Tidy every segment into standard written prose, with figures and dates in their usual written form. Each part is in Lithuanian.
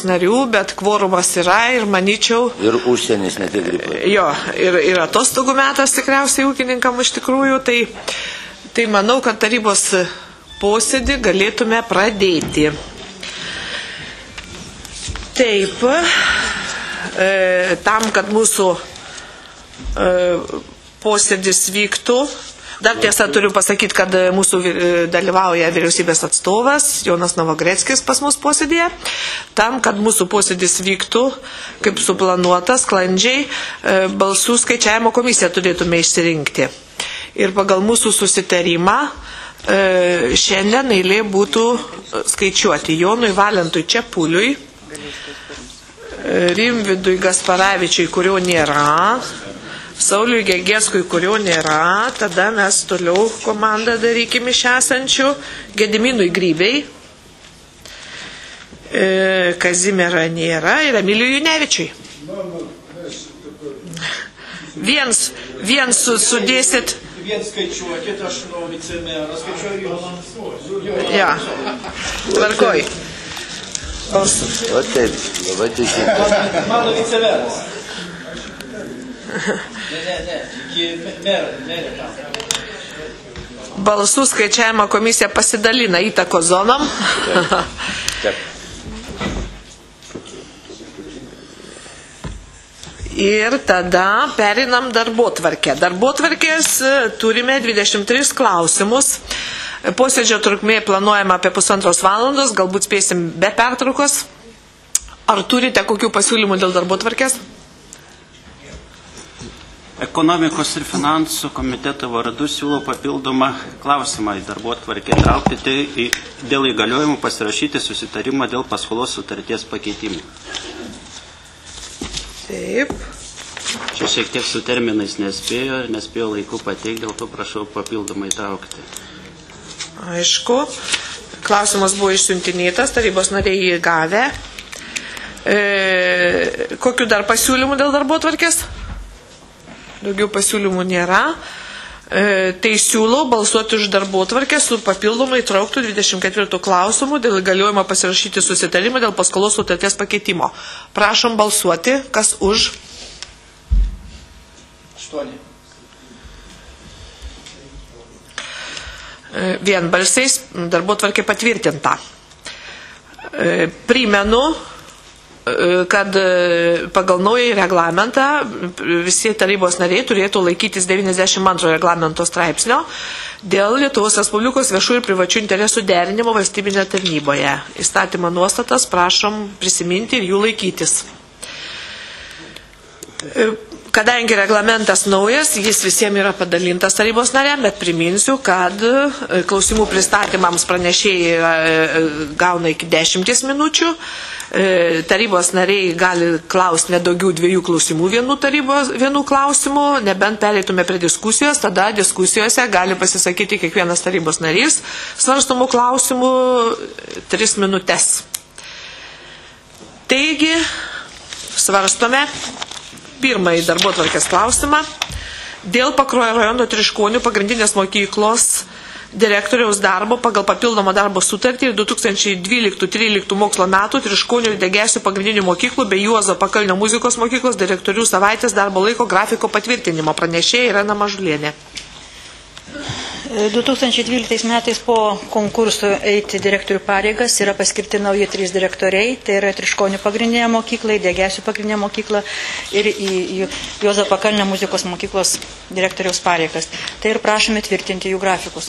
narių, bet kvorumas yra ir manyčiau... Ir užsienis ne tik gripai. Jo, ir atostogų metas tikriausiai ūkininkam iš tikrųjų, tai manau, kad tarybos posėdį galėtume pradėti. Taip, tam, kad mūsų posėdis vyktų, dar tiesa turiu pasakyti, kad mūsų dalyvauja vyriausybės atstovas Jonas Novogreckis pas mūsų posėdėje. Tam, kad mūsų posėdis vyktų, kaip suplanuota, sklandžiai, balsų skaičiavimo komisiją turėtume išsirinkti. Ir pagal mūsų susitarimą šiandien eilė būtų skaičiuoti Jonui Valentui Čepuliui, Rimvidui Gasparavičiui, kurio nėra, Sauliui Gegeskui, kurio nėra, tada mes toliau komandą darykime iš esančių, Gediminui Grybei, Kazimierą nėra ir Emilijui Junevičiui. Viens sudėsit. Vien skaičiuokit, aš nuo vicemerą skaičiuoju jūs. Ja, tvarkoj. O taip, labai teisingai. Mano vicemeras. Ne, iki merė. Balsų skaičiavimo komisija pasidalina įtako zonom. Taip. Ir tada perinam darbotvarkę. Darbotvarkės turime 23 klausimus. Posėdžio trukmė planuojama apie 1,5 valandos, galbūt spėsim be pertraukos. Ar turite kokių pasiūlymų dėl darbotvarkės? Ekonomikos ir finansų komiteto vardu siūlau papildomą klausimą į darbotvarkę traukti dėl įgaliojimų pasirašyti susitarimą dėl paskolos sutarties pakeitimų. Taip. Čia šiek tiek su terminais nespėjo laiku pateikti, dėl to prašau papildomai traukti. Aišku, klausimas buvo išsiuntinėtas, tarybos nariai jį gavę. Kokių dar pasiūlymų dėl darbotvarkės? Daugiau pasiūlymų nėra. Tai siūlau balsuoti už darbotvarkę su papildomai trauktų 24 klausimų dėl įgaliojimo pasirašyti susitarimą dėl paskolos sutarties pakeitimo. Prašom balsuoti, kas už. 8. Vienbalsiais darbotvarkė patvirtinta. Primenu, kad pagal naują reglamentą visi tarybos nariai turėtų laikytis 92 reglamento straipsnio dėl Lietuvos Respublikos viešų ir privačių interesų derinimo valstybinėje tarnyboje. Įstatymo nuostatas prašom prisiminti ir jų laikytis. Kadangi reglamentas naujas, jis visiems yra padalintas tarybos nariam, bet priminsiu, kad klausimų pristatymams pranešėjai gauna iki 10 minučių. Tarybos nariai gali klausti nedaugiau 2 klausimų vienų klausimų, nebent pereitume prie diskusijos, tada diskusijose gali pasisakyti kiekvienas tarybos narys, svarstomų klausimų 3 minutes. Taigi, svarstome pirmąjį darbotvarkės klausimą dėl Pakruojo rajono Triškonių pagrindinės mokyklos direktoriaus darbo pagal papildomą darbo sutartį ir 2012-2013 mokslo metų Triškonių ir Degėsių pagrindinių mokyklų bei Juozo Pakalnio muzikos mokyklos direktorių savaitės darbo laiko grafiko patvirtinimo. Pranešėja Irena Mažulienė. 2012 metais po konkurso eiti direktorių pareigas yra paskirti nauji 3 direktoriai, tai yra Triškonių pagrindinė mokykla, Degėsių pagrindinė mokykla ir į Juozo Pakalnio muzikos mokyklos direktoriaus pareigas. Tai ir prašome tvirtinti jų grafikus.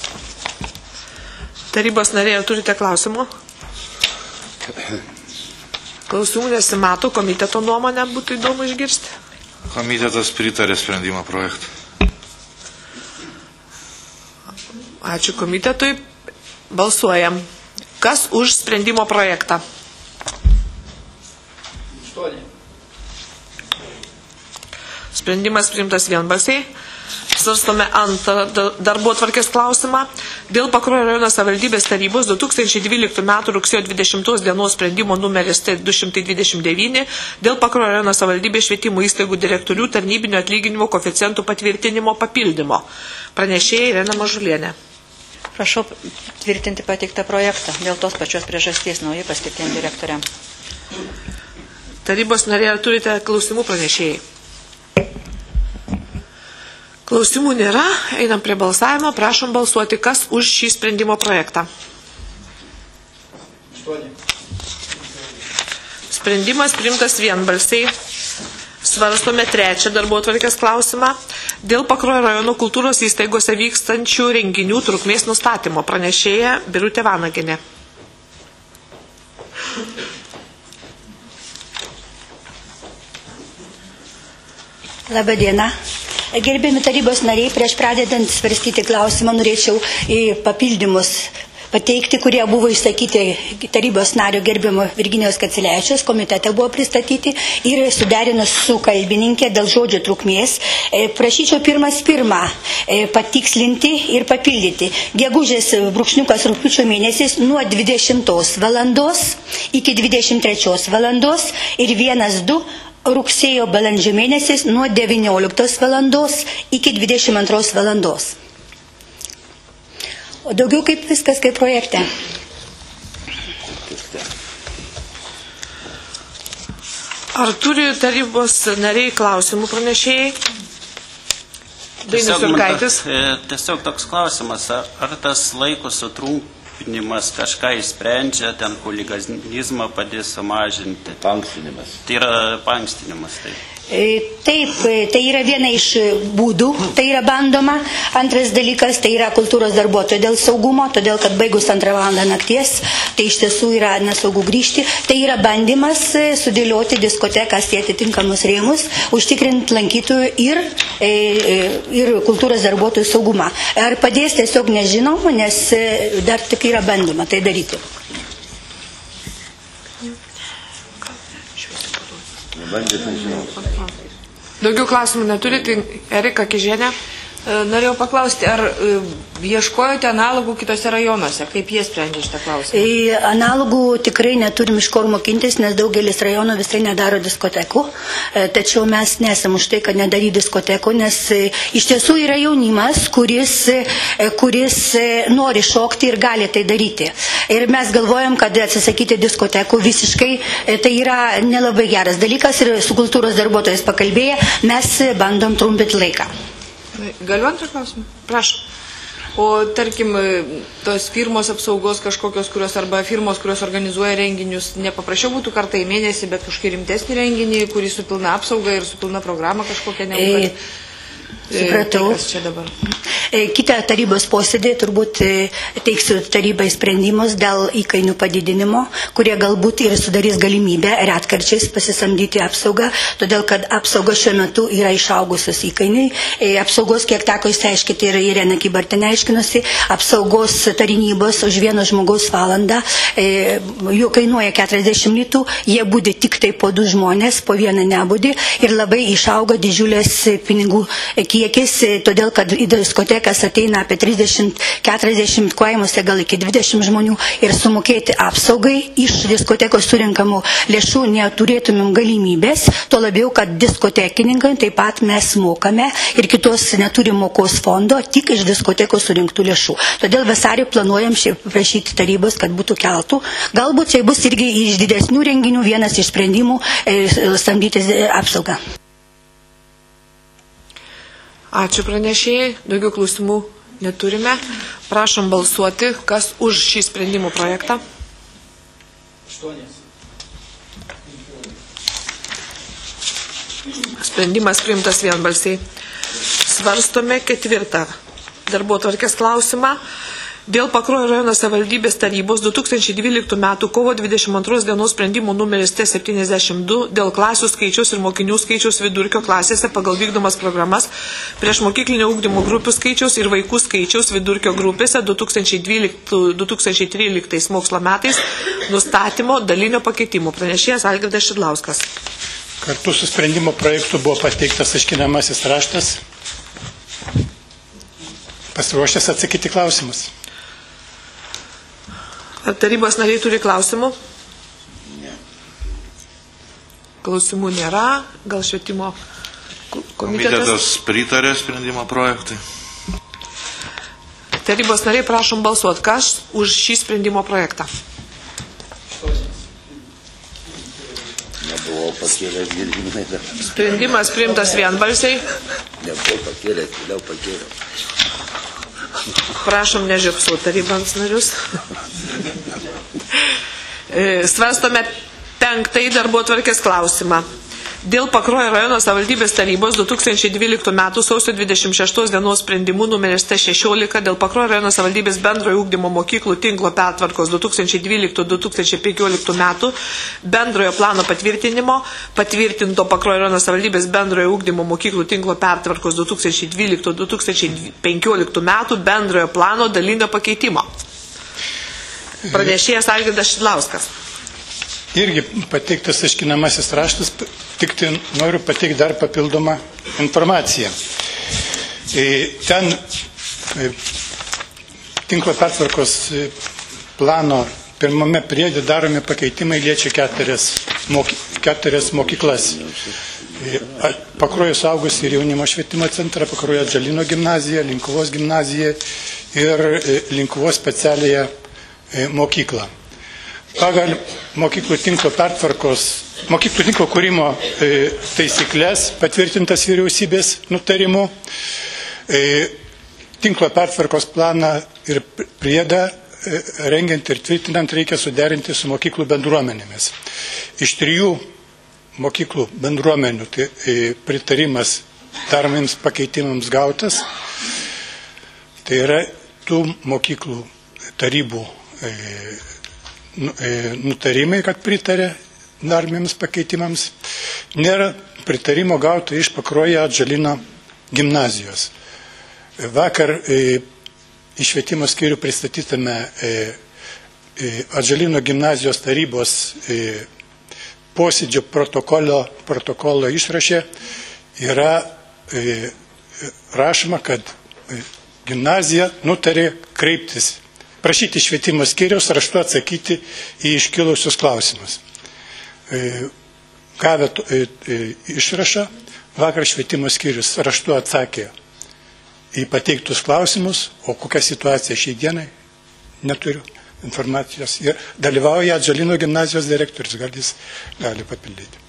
Tarybos nariai, turite klausimų? Klausimų nesimato, komiteto nuomonę būtų įdomu išgirsti. Komitetas pritarė sprendimo projektą. Ačiū komitetui. Balsuojam. Kas už sprendimo projektą? 8. Sprendimas priimtas vienbalsiai. Svarstome antrą darbotvarkės klausimą dėl Pakruojo rajono savivaldybės tarybos 2012 m. rugsėjo 20 dienos sprendimo numeris 229 dėl Pakruojo rajono savivaldybės švietimo įstaigų direktorių tarnybinio atlyginimo koeficientų patvirtinimo papildymo. Pranešėja Irena Mažulienė. Prašau tvirtinti pateiktą projektą dėl tos pačios priežasties naujai paskirtiem direktoriam. Tarybos narė, ar turite klausimų pranešėjai? Klausimų nėra, einam prie balsavimo, prašom balsuoti, kas už šį sprendimo projektą. Sprendimas priimtas vienbalsiai. Svarstome trečią darbotvarkės klausimą dėl Pakruojo rajono kultūros įstaigose vykstančių renginių trukmės nustatymo. Pranešėja Birutė Vanagienė. Labą dieną. Gerbiami tarybos nariai, prieš pradedant svarstyti klausimą norėčiau papildymus pateikti, kurie buvo išsakyti tarybos nario gerbimo Virginijos Kacilevičiaus, komitete buvo pristatyti ir suderinus su kalbininkė dėl žodžio trukmės. Prašyčiau pirmą patikslinti ir papildyti. Gegužės rugpjūčio mėnesiais nuo 20 valandos iki 23 valandos ir 1-2 rugsėjo balandžio mėnesiais nuo 19 valandos iki 22 valandos. O daugiau kaip viskas kaip projekte. Ar turi tarybos nariai klausimų pranešėjai? Dainius Jurkaitis. Tiesiog toks klausimas, ar tas laiko sutrumpinimas kažką išsprendžia, ten huliganizmą padės sumažinti? Paankstinimas. Tai yra paankstinimas, taip. Taip, tai yra viena iš būdų, tai yra bandoma. Antras dalykas, tai yra kultūros darbuotojų dėl saugumo, todėl kad baigus 2 valandą nakties, tai iš tiesų yra nesaugu grįžti. Tai yra bandymas sudėlioti diskotekas į atitinkamus rėmus, užtikrinti lankytojų ir kultūros darbuotojų saugumą. Ar padės, tiesiog nežinau, nes dar tik yra bandoma tai daryti. Daugiau klausimų neturi, tai Erika Kižienė. Norėjau paklausti, ar ieškojote analogų kitose rajonuose? Kaip jie sprendžia šitą klausimą? Analogų tikrai neturim iš kur mokintis, nes daugelis rajonų visai nedaro diskotekų. Tačiau mes nesam už tai, kad nedaryti diskotekų, nes iš tiesų yra jaunimas, kuris nori šokti ir gali tai daryti. Ir mes galvojam, kad atsisakyti diskotekų visiškai tai yra nelabai geras dalykas ir su kultūros darbuotojais pakalbėję mes bandom trumpinti laiką. Galiu antrą klausimą? Prašau. O tarkim, tos firmos apsaugos kažkokios, arba firmos, kurios organizuoja renginius, nepaprašiau būtų kartą į mėnesį, bet kažkokį rimtesnį renginį, kurį su pilna apsauga ir su pilna programa kažkokia nebūtų. Supratau. Kas čia dabar? Kitą tarybos posėdį turbūt teiksiu tarybai sprendimus dėl įkainių padidinimo, kurie galbūt ir sudarys galimybę retkarčiais pasisamdyti apsaugą, todėl kad apsauga šiuo metu yra išaugusios įkainiai. Apsaugos, kiek teko išsiaiškinti, ir Irena Kybartienė aiškinosi, apsaugos tarnybos už vieno žmogaus valandą jų kainuoja 40 litų, jie būdi tik tai po 2 žmonės, po vieną nebūdi ir labai išauga didžiulės pinigų kiekis, todėl kad į diskotekas ateina apie 30-40 kaimuose, gal iki 20 žmonių ir sumokėti apsaugai iš diskotekos surinkamų lėšų neturėtumėm galimybės, to labiau, kad diskotekininkai taip pat mes mokame ir kitos neturim mokos fondo, tik iš diskotekos surinktų lėšų. Todėl vasarį planuojam prašyti tarybos, kad būtų keltų. Galbūt čia bus irgi iš didesnių renginių vienas iš sprendimų samdyti apsaugą. Ačiū pranešėjai, daugiau klausimų neturime. Prašom balsuoti, kas už šį sprendimų projektą. 8. Sprendimas priimtas vienbalsiai. Svarstome 4. darbotvarkės klausimą dėl Pakruojo rajono savivaldybės tarybos 2012 m. kovo 22 dienos sprendimų numeris T72 dėl klasių skaičiaus ir mokinių skaičiaus vidurkio klasėse pagal vykdomas programas prieš mokyklinio ugdymo grupių skaičiaus ir vaikų skaičiaus vidurkio grupėse 2012-2013 mokslo metais nustatymo dalinio pakeitimo. Pranešėjas Algirdas Šidlauskas. Kartu su sprendimo projektu buvo pateiktas aiškinamasis raštas. Pasiruošęs atsakyti klausimus. Ar tarybos nariai turi klausimų? Ne. Klausimų nėra. Gal švietimo Komitetas pritarė sprendimo projektui. Tarybos nariai, prašom balsuoti. Kas už šį sprendimo projektą? Nebuvau pakėlęs Girdiminai dar. Sprendimas priimtas vienbalsiai. Nebuvau pakėlęs, vėliau pakėliau. Prašom nežiopsoti tarybos narius. Svarstome 5. darbotvarkės klausimą. Dėl Pakruojo rajono savivaldybės tarybos 2012 m. sausio 26 dienos sprendimų numeris T16 dėl Pakruojo rajono savivaldybės bendrojo ugdymo mokyklų tinklo pertvarkos 2012-2015 m. bendrojo plano patvirtinimo, patvirtinto Pakruojo rajono savivaldybės bendrojo ugdymo mokyklų tinklo pertvarkos 2012-2015 m. bendrojo plano dalinio pakeitimo. Pranešėjas Algirdas Šidlauskas. Irgi pateiktas aiškinamasis raštas, tik tai noriu pateikti dar papildomą informaciją. Ten tinklo pertvarkos plano pirmame priede daromi pakeitimai liečia keturias mokyklas. Pakruojo suaugusių ir jaunimo švietimo centrą, Pakruojo Atžalyno gimnaziją, Linkuvos gimnaziją ir Linkuvos specialiąją mokyklą. Pagal mokyklų tinklo kūrimo taisyklės patvirtintas vyriausybės nutarimu, tinklo pertvarkos planą ir priedą rengiant ir tvirtinant reikia suderinti su mokyklų bendruomenėmis. Iš 3 mokyklų bendruomenių pritarimas daromiems pakeitimams gautas, tai yra tų mokyklų tarybų nutarimai, kad pritarė daromiems pakeitimams. Nėra pritarimo gauta iš Pakruojo Atžalyno gimnazijos. Vakar iš švietimo skyrių pristatytame Atžalyno gimnazijos tarybos posėdžio protokolo išraše yra rašoma, kad gimnazija nutarė kreiptis, prašyti švietimo skyriaus raštu atsakyti į iškilusius klausimus. Gavę išrašą, vakar švietimo skyrius raštu atsakė į pateiktus klausimus, o kokia situacija šiai dienai, neturiu informacijos. Ir dalyvauja Atžalyno gimnazijos direktorius, gal jis gali papildyti.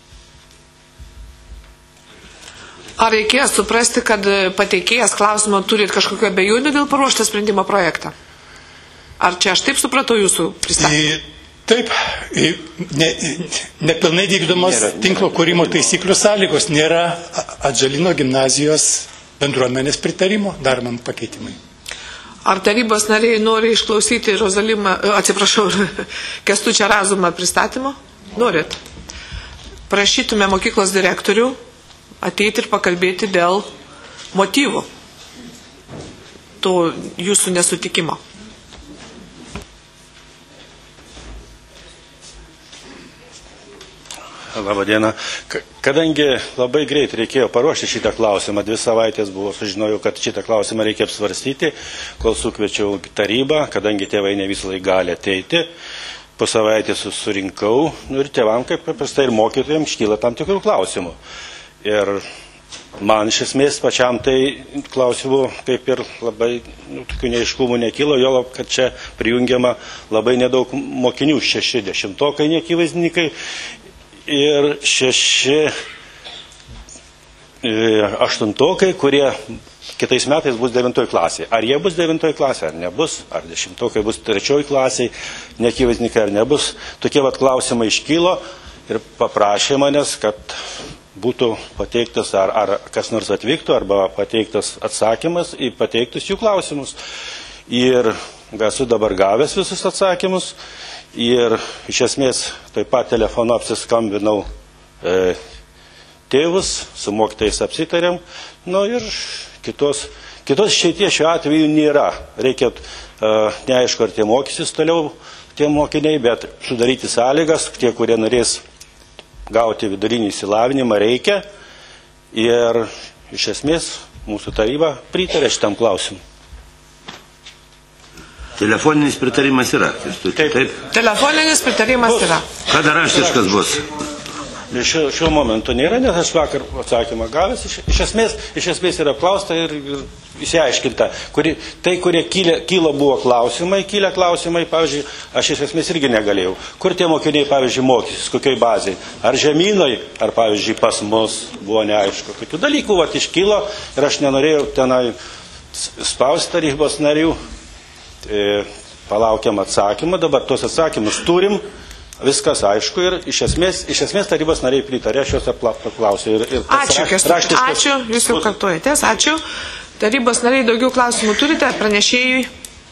Ar reikės suprasti, kad pateikėjas klausimo turit kažkokio abejonių dėl paruoštą sprendimo projektą? Ar čia aš taip supratau jūsų pristatymą? Taip, nepilnai vykdomos tinklo kūrimo taisyklių sąlygos, nėra Atžalyno gimnazijos bendruomenės pritarimo daromam pakeitimai. Ar tarybos nariai nori išklausyti Kęstučio Razumą pristatymo? Norit? Prašytume mokyklos direktorių ateiti ir pakalbėti dėl motyvų to jūsų nesutikimo. Labadiena. Kadangi labai greit reikėjo paruošti šitą klausimą, 2 savaitės buvo, sužinojau, kad šitą klausimą reikia apsvarstyti, kol sukviečiau tarybą, kadangi tėvai ne visą laiką gali ateiti, po savaitės surinkau ir tėvam, kaip paprastai ir mokytojams, iškyla tam tikrų klausimų. Ir man iš esmės pačiam tai klausimų kaip ir labai tokių neaiškumų nekilo, jo, kad čia prijungiama labai nedaug mokinių, 6 dešimtokai neakivaizdinikai ir 6 aštuntokai, kurie kitais metais bus 9 klasėje. Ar jie bus 9 klasėje, ar nebus, ar 10 bus 3 klasėje, neakivaizdinikai ar nebus. Tokie klausimai iškylo ir paprašė manęs, kad būtų pateiktas, ar kas nors atvyktų, arba pateiktas atsakymas į pateiktus jų klausimus. Ir esu dabar gavęs visus atsakymus ir iš esmės taip pat telefonu apsiskambinau tėvus, su mokytojais apsitarėm, ir kitos išeities šiuo atveju nėra. Reikia, neaišku, ar tie mokysis toliau tie mokiniai, bet sudaryti sąlygas, tie, kurie norės gauti vidurinį išsilavinimą, reikia. Ir iš esmės mūsų taryba pritarė šitam klausimui. Telefoninis pritarimas yra. Taip. Telefoninis pritarimas yra. Kada raštiškas bus? šiuo momentu nėra, nes aš vakar atsakymą gavęs, iš esmės yra apklausta ir išsiaiškinta. Kurie kyla buvo klausimai, pavyzdžiui, aš iš esmės irgi negalėjau. Kur tie mokiniai, pavyzdžiui, mokysis, kokioj bazėje? Ar žemynoj, ar, pavyzdžiui, pas mus buvo neaišku. Kokių dalykų iškylo ir aš nenorėjau tenai spausti tarybos narių. Palaukiam atsakymą, dabar tos atsakymus turim. Viskas aišku ir iš esmės tarybos nariai pritarė, aš juos paklausiu. Ačiū, jūs jau kartuojatės, ačiū. Tarybos nariai daugiau klausimų turite, pranešėjui?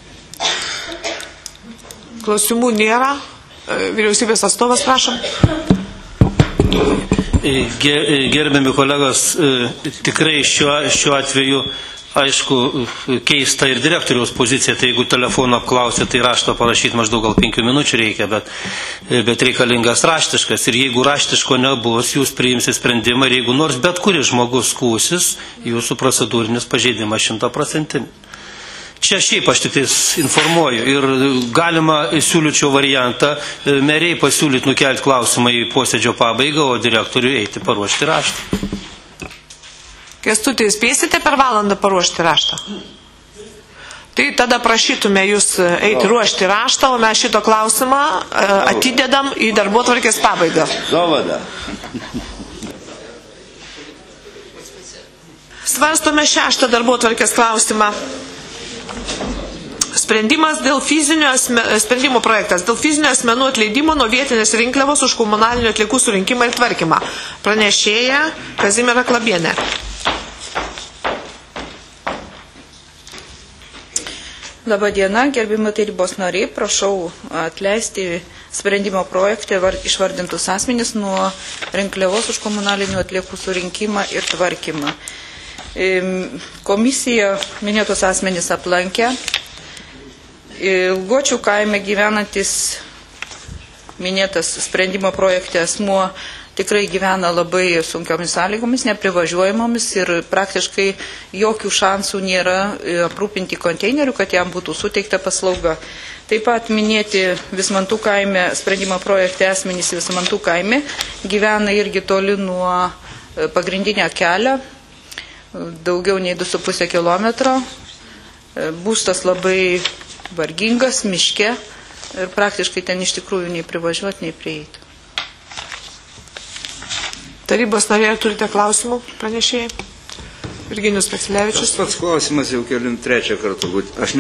Klausimų nėra. Vyriausybės atstovas, prašom. Gerbiami kolegos, tikrai šiuo atveju aišku, keista ir direktoriaus pozicija, tai jeigu telefoną apklausė, tai raštą parašyti maždaug gal 5 minučių reikia, bet reikalingas raštiškas. Ir jeigu raštiško nebus, jūs priimsite sprendimą ir jeigu nors bet kuris žmogus skūsis, jūsų procedūrinis pažeidimas 100%. Čia šiaip aš tik informuoju ir galima siūlyčiau variantą, meriai pasiūlyti nukelti klausimą į posėdžio pabaigą, o direktoriui eiti paruošti raštą. Kęstuti, spėsite per valandą paruošti raštą? Tai tada prašytume jūs eiti ruošti raštą, o mes šito klausimą atidedam į darbotvarkės pabaigą. Dovada. Svarstome 6. darbotvarkės klausimą. Sprendimo projektas dėl fizinio asmenų atleidimo nuo vietinės rinkliavos už komunalinių atliekų surinkimą ir tvarkymą. Pranešėja Kazimiera Klabienė. Labą dieną, gerbimo tarybos nariai, prašau atleisti sprendimo projekte išvardintus asmenys nuo rinkliavos už komunalinių atliekų surinkimą ir tvarkymą. Komisija minėtus asmenys aplankė. Ilgočių kaime gyvenantis minėtas sprendimo projekte asmuo tikrai gyvena labai sunkiomis sąlygomis, neprivažiuojamomis ir praktiškai jokių šansų nėra aprūpinti konteinerių, kad jam būtų suteikta paslauga. Taip pat minėti Vismantų kaime, sprendimo projekte asmenys Vismantų kaime gyvena irgi toli nuo pagrindinio kelio, daugiau nei 2,5 kilometro. Būstas labai vargingas, miške ir praktiškai ten iš tikrųjų nei privažiuoti, nei prieiti. Tarybos nariai, turite klausimų pranešėjai? Virginijus Peclevičius. Tas pats klausimas jau kelim 3 kartą. Aš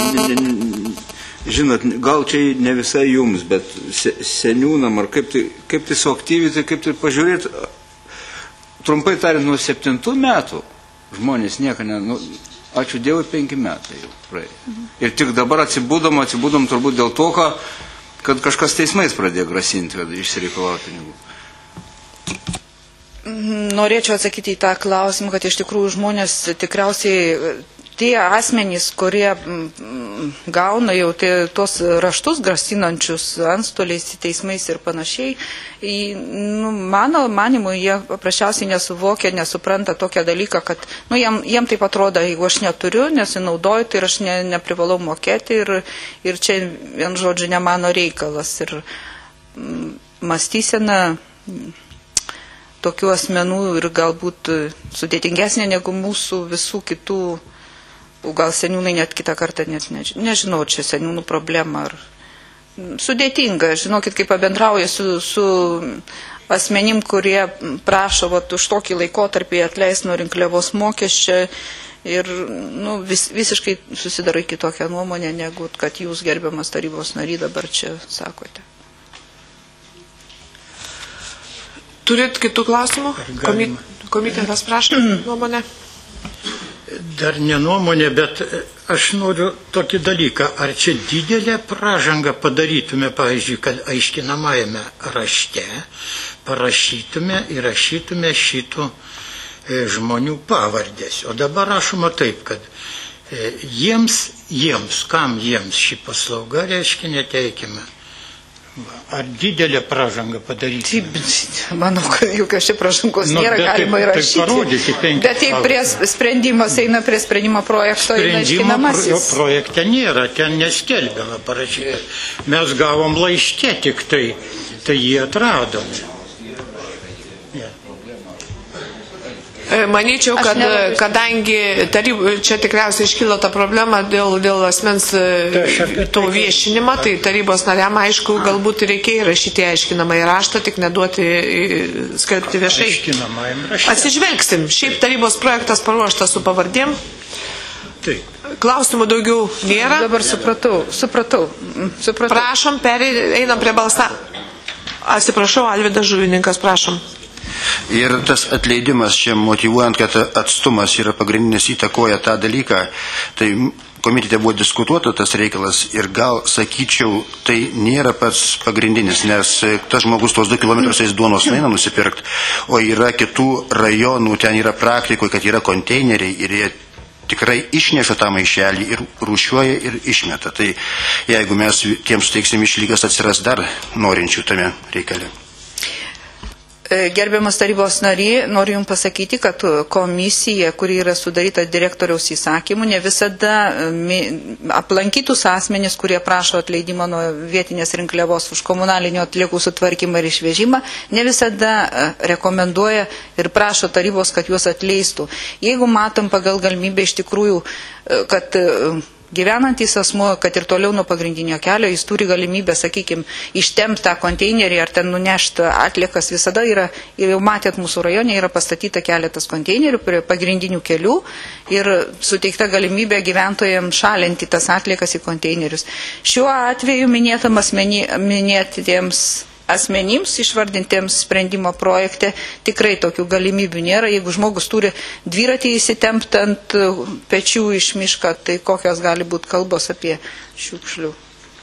žinot, gal čia ne visai jums, bet seniūnam, ar kaip tai suaktyvinti, kaip tai pažiūrėti, trumpai tariant, nuo 7 metų žmonės nieko ačiū Dievui, 5 metai jau praėjo. Ir tik dabar atsibūdom turbūt dėl to, kad kažkas teismais pradėjo grasinti, kad išsireikalavo pinigų. Norėčiau atsakyti į tą klausimą, kad iš tikrųjų žmonės tikriausiai tie asmenys, kurie gauna jau tos raštus grasinančius antstoliais, teismais ir panašiai, mano manimu, jie paprasčiausiai nesuvokia, nesupranta tokią dalyką, kad jiem taip atrodo, jeigu aš neturiu, nesinaudoju, tai aš neprivalau mokėti ir čia vien žodžiu ne mano reikalas. Ir mąstysena tokių asmenų ir galbūt sudėtingesnė negu mūsų visų kitų, gal seniūnai net kitą kartą, nežinau, čia seniūnų problema. Sudėtinga, žinokit, kaip pabendrauja su asmenim, kurie prašo už tokį laikotarpį atleis nuo rinkliavos mokesčio ir visiškai susidaro kitokią nuomonę, negu kad jūs, gerbiamas tarybos nary, dabar čia sakote. Turit kitų klausimų? Komitetas prašo nuomonę. Dar ne nuomonė, bet aš noriu tokį dalyką. Ar čia didelę pražangą padarytume, pavyzdžiui, kad aiškinamajame rašte parašytume ir rašytume šitų žmonių pavardės. O dabar rašoma taip, kad kam jiems ši paslauga reiškia neteikime. Ar didelė pražanga padaryti? Manau, kad jokios čia pražangos nėra, galima įrašyti. Bet jei sprendimas eina prie sprendimo projekto, eina aiškinamasis. Sprendimo projekte nėra, ten neskelbiama parašyta. Mes gavom laiške tik tai jį atradom. Manyčiau, kad kadangi čia tikriausiai iškilo ta problema dėl asmens to viešinimo, tai tarybos nariam, aišku, galbūt reikėjo rašyti aiškinamą į raštą, tik neduoti skelbti viešai. Atsižvelgsim. Šiaip tarybos projektas paruoštas su pavardėm. Klausimų daugiau nėra. Dabar supratau. Prašom, einam prie balsa. Atsiprašau, Alvydas Žuvininkas, prašom. Ir tas atleidimas čia motyvuojant, kad atstumas yra pagrindinis įtakoja tą dalyką, tai komitete buvo diskutuota tas reikalas ir gal, sakyčiau, tai nėra pats pagrindinis, nes tas žmogus tos 2 kilometrus eis duonos neina nusipirkti, o yra kitų rajonų, ten yra praktikoje, kad yra konteineriai ir jie tikrai išneša tą maišelį ir rūšiuoja ir išmeta. Tai jeigu mes tiems suteiksim išlygas, atsiras dar norinčių tame reikale. Gerbiamas tarybos nariai, noriu Jums pasakyti, kad komisija, kuri yra sudaryta direktoriaus įsakymu, ne visada aplankytus asmenys, kurie prašo atleidimo nuo vietinės rinkliavos už komunalinių atliekų sutvarkymą ir išvežimą, ne visada rekomenduoja ir prašo tarybos, kad juos atleistų. Jeigu matom pagal galimybę iš tikrųjų, kad gyvenantis asmuo, kad ir toliau nuo pagrindinio kelio, jis turi galimybę, sakykime, ištempti tą konteinerį ar ten nunešti atliekas, visada yra, jau matėt mūsų rajone, yra pastatyta keletas konteinerių prie pagrindinių kelių ir suteikta galimybė gyventojams šalinti tas atliekas į konteinerius. Šiuo atveju minėtiems asmenims išvardintiems sprendimo projekte tikrai tokių galimybių nėra. Jeigu žmogus turi dviratį įsitempti ant pečių iš mišką, tai kokios gali būti kalbos apie šiukšlių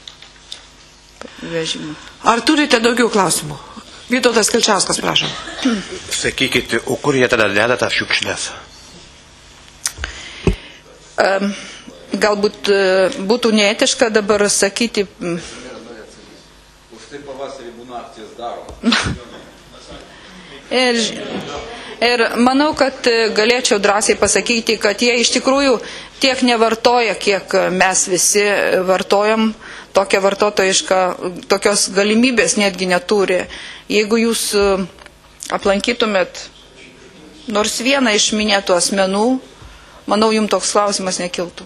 vežimą. Ar turite daugiau klausimų? Vytautas Kilčiauskas, prašom. Sakykite, o kur jie tada deda tas šiukšlės? Galbūt būtų neetiška dabar sakyti. Už tai pavasarį būna akcijas daro. Ir manau, kad galėčiau drąsiai pasakyti, kad jie iš tikrųjų tiek nevartoja, kiek mes visi vartojam, tokią vartotojišką, tokios galimybės netgi neturi. Jeigu jūs aplankytumėt nors vieną iš minėtų asmenų, manau, jums toks klausimas nekiltų.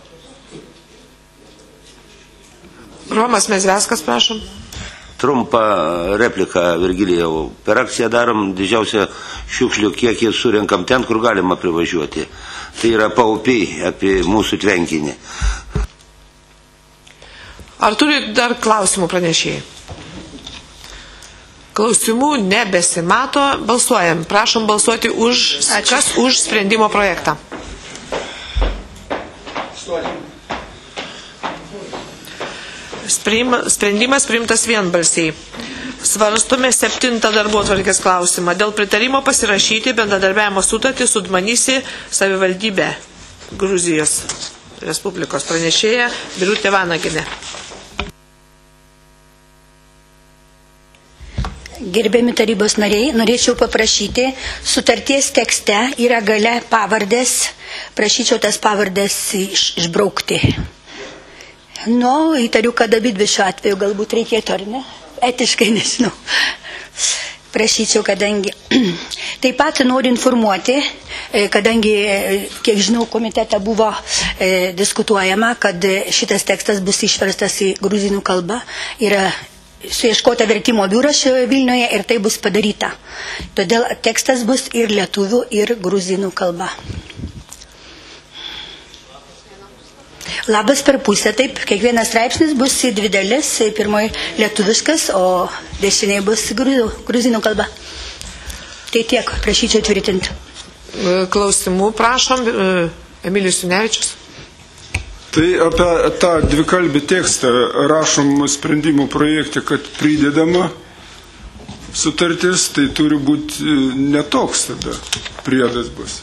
Romas Mezveskas, prašom. Trumpą repliką, Virgilijau. Per akciją darom didžiausią šiukšlių kiekį surenkam ten, kur galima privažiuoti. Tai yra paupiai apie mūsų tvenkinį. Ar turi dar klausimų pranešėjai? Klausimų nebesimato. Balsuojam. Prašom balsuoti už, kas už sprendimo projektą. Sprendimas priimtas vienbalsiai. Svarstome 7 darbotvarkės klausimą. Dėl pritarimo pasirašyti bendradarbiavimo sutartį su Dmanisi savivaldybe Gruzijos Respublikos pranešėja Birutė Vanaginė. Gerbiami tarybos nariai, norėčiau paprašyti, sutarties tekste yra gale pavardės, prašyčiau tas pavardės išbraukti. Įtariu, kad abidvi šiuo atveju galbūt reikėtų, ar ne? Etiškai nežinau. Prašyčiau, kadangi. Taip pat noriu informuoti, kadangi, kiek žinau, komitete buvo diskutuojama, kad šitas tekstas bus išverstas į gruzinų kalbą. Yra suieškota vertimo biuras Vilniuje ir tai bus padaryta. Todėl tekstas bus ir lietuvių, ir gruzinų kalba. Labas per pusę, taip, kiekvienas straipsnis bus į 2 dalis, pirmoji lietuviškas, o dešiniai bus gruzinų kalba. Tai tiek, prašyčiau tvirtinti. Klausimų, prašom, Emilijus Junevičius. Tai apie tą dvikalbį tekstą rašom sprendimo projekte, kad pridedama sutartis, tai turi būti netoks tada priedas bus.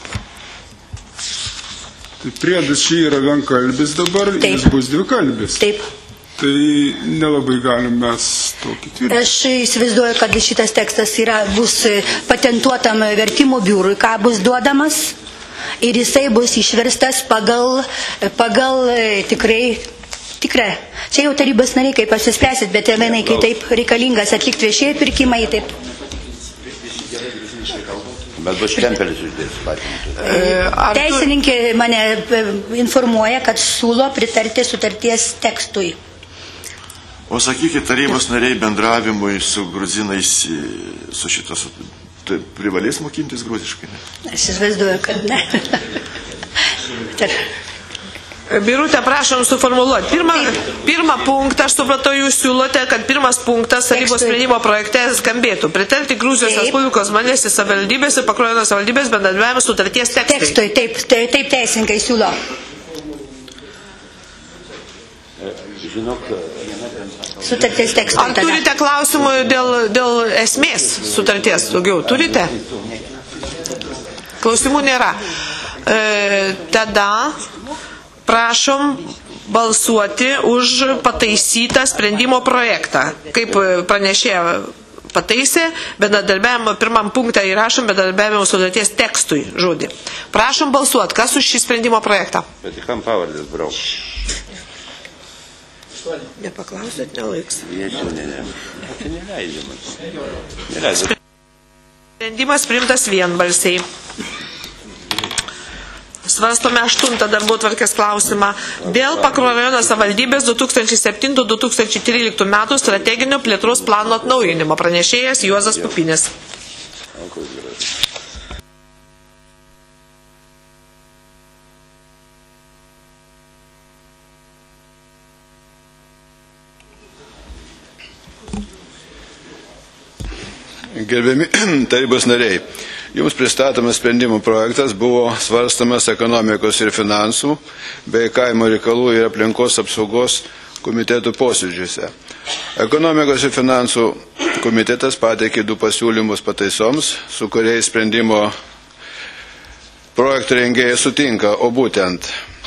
Tai priedas čia yra vienkalbis dabar, jis bus dvikalbis. Taip. Tai nelabai galim mes tokį tvirtinti. Aš įsivaizduoju, kad šitas tekstas bus patentuotam vertimo biurui, ką bus duodamas, ir jisai bus išverstas pagal tikrai. Čia jau tarybos nariai, kaip apsispręsit, bet vienai, kai taip reikalingas atlikti viešieji pirkimai, taip. Bet bus štempelis uždės patį. Teisininkė mane informuoja, kad siūlo pritarti sutarties tekstui. O sakykit, tarybos nariai bendravimui su gruzinais, su šitos, tai privalės mokintis gruziškai? Aš įsivaizduoju, kad ne. Birutė, prašom suformuluoti. Pirmą punktą, aš supratau, jūs siūlote, kad pirmas punktas tarybos sprendimo projekte skambėtų. Pritarti Gruzijos Respublikos manės į savivaldybės ir Pakruojo savivaldybės bendradarbiavimo sutarties tekstui. Taip teisininkai siūlo. Sutarties tekstui. Ar turite klausimų dėl esmės sutarties? Daugiau turite? Klausimų nėra. Tada prašom balsuoti už pataisytą sprendimo projektą. Kaip pranešėja pataisė, bendradarbiavimo pirmam punktą įrašom bendradarbiavimo sutarties tekstui žodį. Prašom balsuoti, kas už šį sprendimo projektą? Bet kam pavardės brauk? Nepaklausėt, nelaiks. Sprendimas priimtas vienbalsiai. Svarstome 8 darbotvarkės klausimą dėl Pakruojo rajono savivaldybės 2007-2013 metų strateginio plėtros plano atnaujinimo. Pranešėjas Juozas Pupinis. Gerbiami tarybos nariai, jums pristatomas sprendimų projektas buvo svarstamas ekonomikos ir finansų bei kaimo reikalų ir aplinkos apsaugos komitetų posėdžiuose. Ekonomikos ir finansų komitetas pateikė 2 pasiūlymus pataisoms, su kuriais sprendimo projektų rengėjai sutinka, o būtent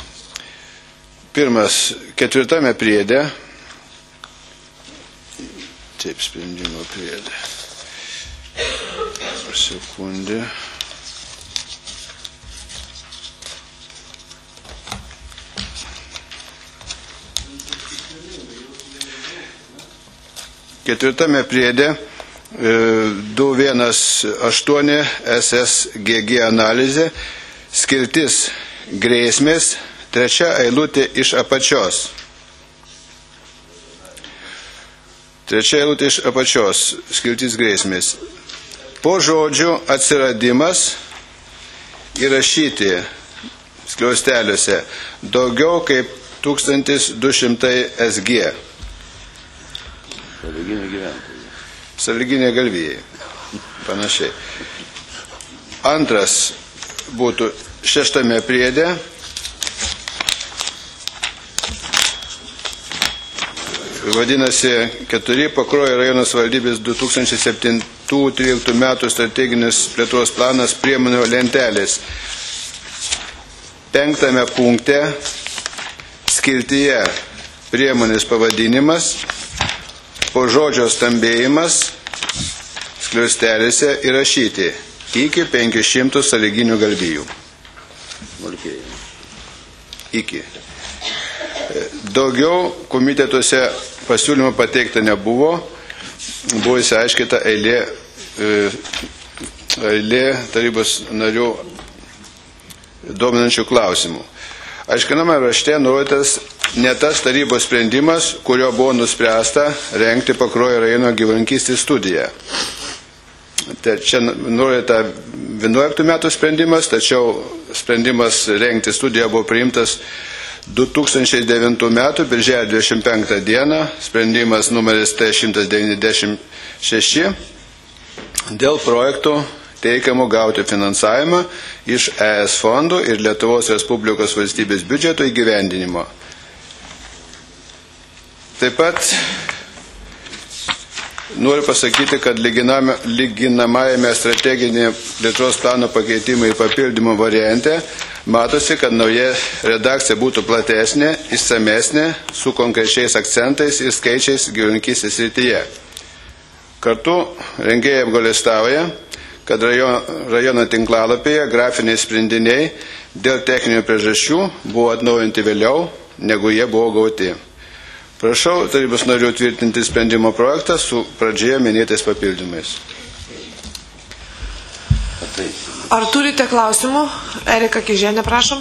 pirmas 4 priede, taip sprendimo priede. Sekundė. Ketvirtame priede 218 SSGG analizė, skirtis grėsmės, 3 eilutė iš apačios. 3 eilutė iš apačios, skirtis grėsmės. Po žodžių atsiradimas įrašyti skliausteliuose daugiau kaip 1200 SG. Sąlyginiai galvijai. Panašiai. Antras būtų 6 priede. Vadinasi 4 Pakruojo rajono savivaldybės 2007-2013 metų strateginis plėtros planas priemonių lentelės. 5 punkte skiltyje priemonės pavadinimas, po žodžio stambėjimas skliaustelėse įrašyti iki 500 sąlyginių galvijų. Iki. Daugiau komitetuose pasiūlymų pateikta nebuvo, buvo įsiaiškita eilė tarybos narių dominančių klausimų. Aiškiname rašte nurodytas ne tas tarybos sprendimas, kurio buvo nuspręsta rengti Pakruojo rajono gyvulininkystės studiją. Čia nurodyta 11 metų sprendimas, tačiau sprendimas rengti studiją buvo priimtas 2009 metų, birželio 25 dieną, sprendimas numeris T196 dėl projektų teikiamų gauti finansavimą iš ES fondų ir Lietuvos Respublikos valstybės biudžeto įgyvendinimo. Taip pat noriu pasakyti, kad lyginamajame strateginė plėtros plano pakeitimai ir papildymo variante matosi, kad nauja redakcija būtų platesnė, išsamesnė, su konkrečiais akcentais ir skaičiais gyvulininkystės srityje. Kartu rengėjai apgailestauja, kad rajono tinklalapyje grafiniai sprendiniai dėl techninių priežasčių buvo atnaujinti vėliau, negu jie buvo gauti. Prašau tarybos narių tvirtinti sprendimo projektą su pradžioje minėtais papildymais. Ar turite klausimų? Erika Kižienė, prašom.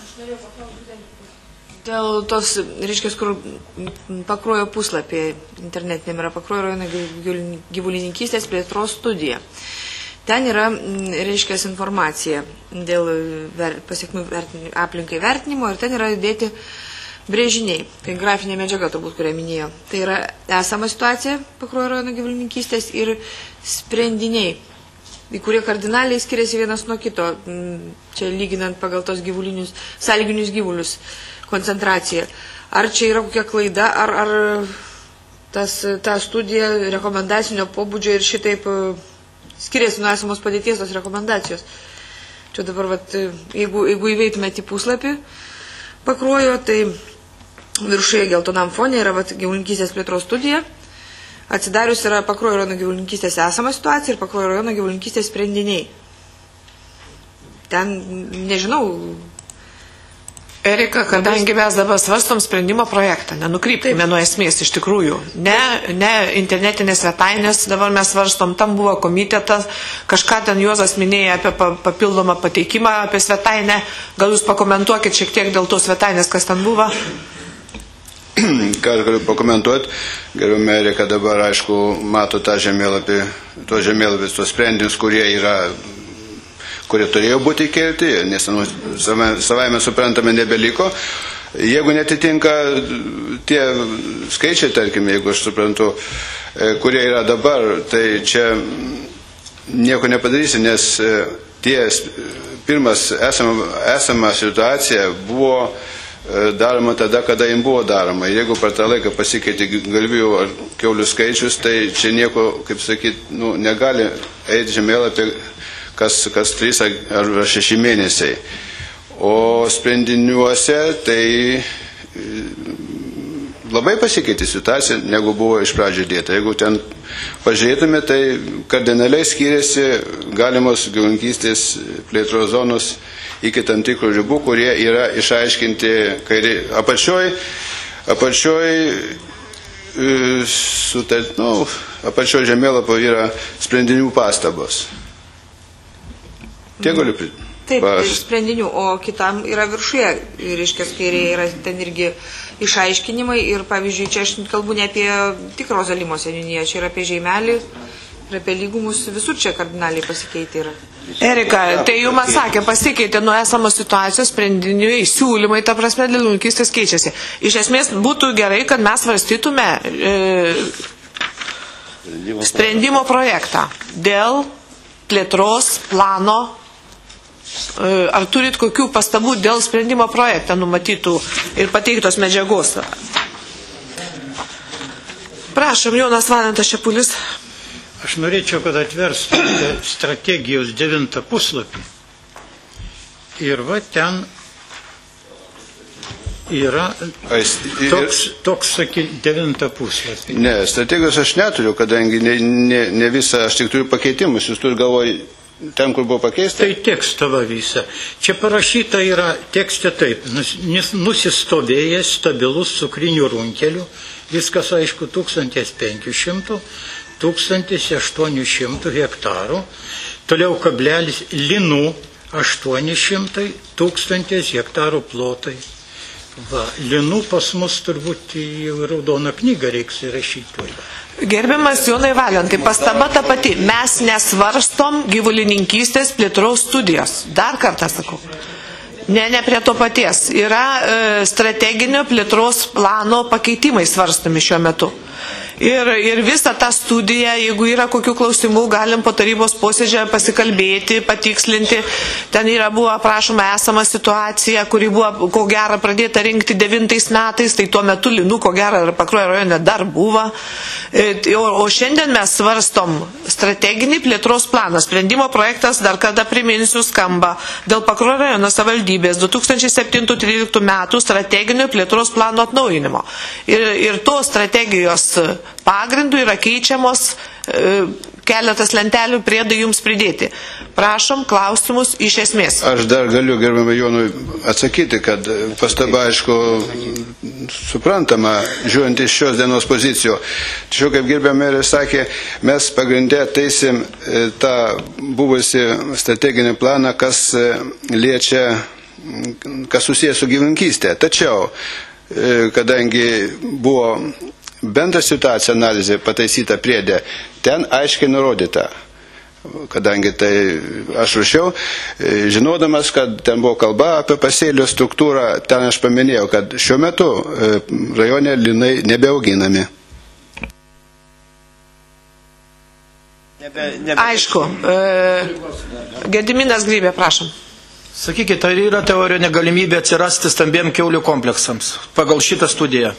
Dėl tos, reiškia, kur Pakruojo puslapyje internetinėme yra Pakruojo rajono gyvulininkystės plėtros studija. Ten yra, reiškia, informacija dėl pasiekmių aplinkai vertinimo ir ten yra dėti brėžiniai, tai grafinė medžiaga turbūt, kurią minėjo. Tai yra esama situacija Pakruojo rajono gyvulininkystės ir sprendiniai, kurie kardinaliai skiriasi vienas nuo kito, čia lyginant pagal tos gyvulinius, sąlyginius gyvulius koncentraciją. Ar čia yra kokia klaida, ar ta studija rekomendacinio pobūdžio ir šitaip skiriasi nuo esamos padėties tos rekomendacijos. Čia dabar, jeigu įveitumėte į puslapį Pakruojo, tai viršuje geltonam fone yra gyvulininkystės plėtros studija. Atsidarius yra Pakruojo rajono gyvulininkystės esama situacija ir Pakruojo rajono gyvulininkystės sprendiniai. Ten, nežinau. Erika, kadangi mes dabar svarstom sprendimo projektą, nenukrypkime nuo esmės iš tikrųjų. Ne internetinės svetainės, dabar mes svarstom, tam buvo komitetas, kažką ten Juozas minėjo apie papildomą pateikimą apie svetainę. Gal jūs pakomentuokit šiek tiek dėl tos svetainės, kas ten buvo? Ką aš galiu pakomentuoti, gerbiama Erika dabar, aišku, mato tą žemėlapį, tos sprendinius, kurie turėjo būti įkelti, nes savaime suprantame nebeliko. Jeigu netitinka tie skaičiai, tarkime, jeigu aš suprantu, kurie yra dabar, tai čia nieko nepadarysi, nes pirmas esama situacija buvo daroma tada, kada jim buvo daroma. Jeigu per tą laiką pasikeitė galvijų ar kiaulių skaičius, tai čia nieko, kaip sakyti, negali eiti žemėlapį kas 3 ar 6 mėnesiai. O sprendiniuose tai labai pasikeitė situacija, negu buvo iš pradžių dėta. Jeigu ten pažiūrėtume, tai kardinaliai skiriasi galimos gyvulininkystės plėtros zonos iki tam tikrų ribų, kurie yra išaiškinti apačioj žemėlapio yra sprendinių pastabos. Tiek galiu pridėti. Taip, sprendinių, o kitam yra viršuje, reiškia, kairėje yra ten irgi išaiškinimai ir, pavyzdžiui, čia aš kalbu ne apie tikrą Ozalimo seniūniją, čia yra apie Žeimelį ir apie lygumus, visur čia kardinaliai pasikeitė yra. Erika, tai jums atsakė, pasikeitė nuo esamos situacijos sprendinių, įsiūlymai, ta prasme, dėl gyvulininkystės keičiasi. Iš esmės būtų gerai, kad mes svarstytume sprendimo projektą dėl plėtros plano. Ar turit kokių pastabų dėl sprendimo projektą numatytų ir pateiktos medžiagos? Prašom, Jonas Valentas Šepulis. Aš norėčiau, kad atverstumėte strategijos 9 puslapį. Ir ten yra toks 9 puslapį. Ne, strategijos aš neturiu, kadangi ne visą, aš tik turiu pakeitimus, jūs turiu galvoj ten, kur buvo pakeista? Tai tekstą visą. Čia parašyta yra tekste taip, nusistovėjęs stabilus cukrinių runkelių, viskas aišku 1500-1800 hektarų, toliau kablelis linų 800-1000 hektarų plotai. Linų pas mus turbūt į raudoną knygą reiks įrašyti. Gerbiamas Jonai Valentai, pastaba ta pati. Mes nesvarstom gyvulininkystės plėtros studijos. Dar kartą sakau. Ne prie to paties. Yra strateginio plėtros plano pakeitimai svarstomi šiuo metu. Ir visą tą studiją, jeigu yra kokių klausimų, galim po tarybos posėdžio pasikalbėti, patikslinti. Ten buvo aprašoma esama situacija, kuri buvo, ko gero, pradėta rinkti 9 metais, tai tuo metu linų, ko gero, Pakruojo rajone dar buvo. O šiandien mes svarstom strateginį plėtros planą. Sprendimo projektas, dar kada priminsiu, skamba dėl Pakruojo rajono savivaldybės 2007-2013 metų strateginio plėtros plano atnaujinimo. Ir tos strategijos pagrindų yra keičiamos keletas lentelių priedai jums pridėti. Prašom, klausimus iš esmės. Aš dar galiu, gerbiamai Jonui, atsakyti, kad pastaba, aišku, suprantama, žiūrint iš šios dienos pozicijų. Tačiau, kaip gerbiamai merė sakė, mes pagrindė taisim tą buvusi strateginį planą, kas liečia, kas susijęs su gyvulininkystė. Tačiau, kadangi buvo bendra situacija analizė pataisyta priedė, ten aiškiai nurodyta, kadangi tai aš ruošiau, žinodamas, kad ten buvo kalba apie pasėlio struktūrą, ten aš paminėjau, kad šiuo metu rajone linai nebeauginami. Aišku. Gediminas Grybė, prašom. Sakykite, ar yra teorinė galimybė atsirasti stambiem kiaulių kompleksams pagal šitą studiją?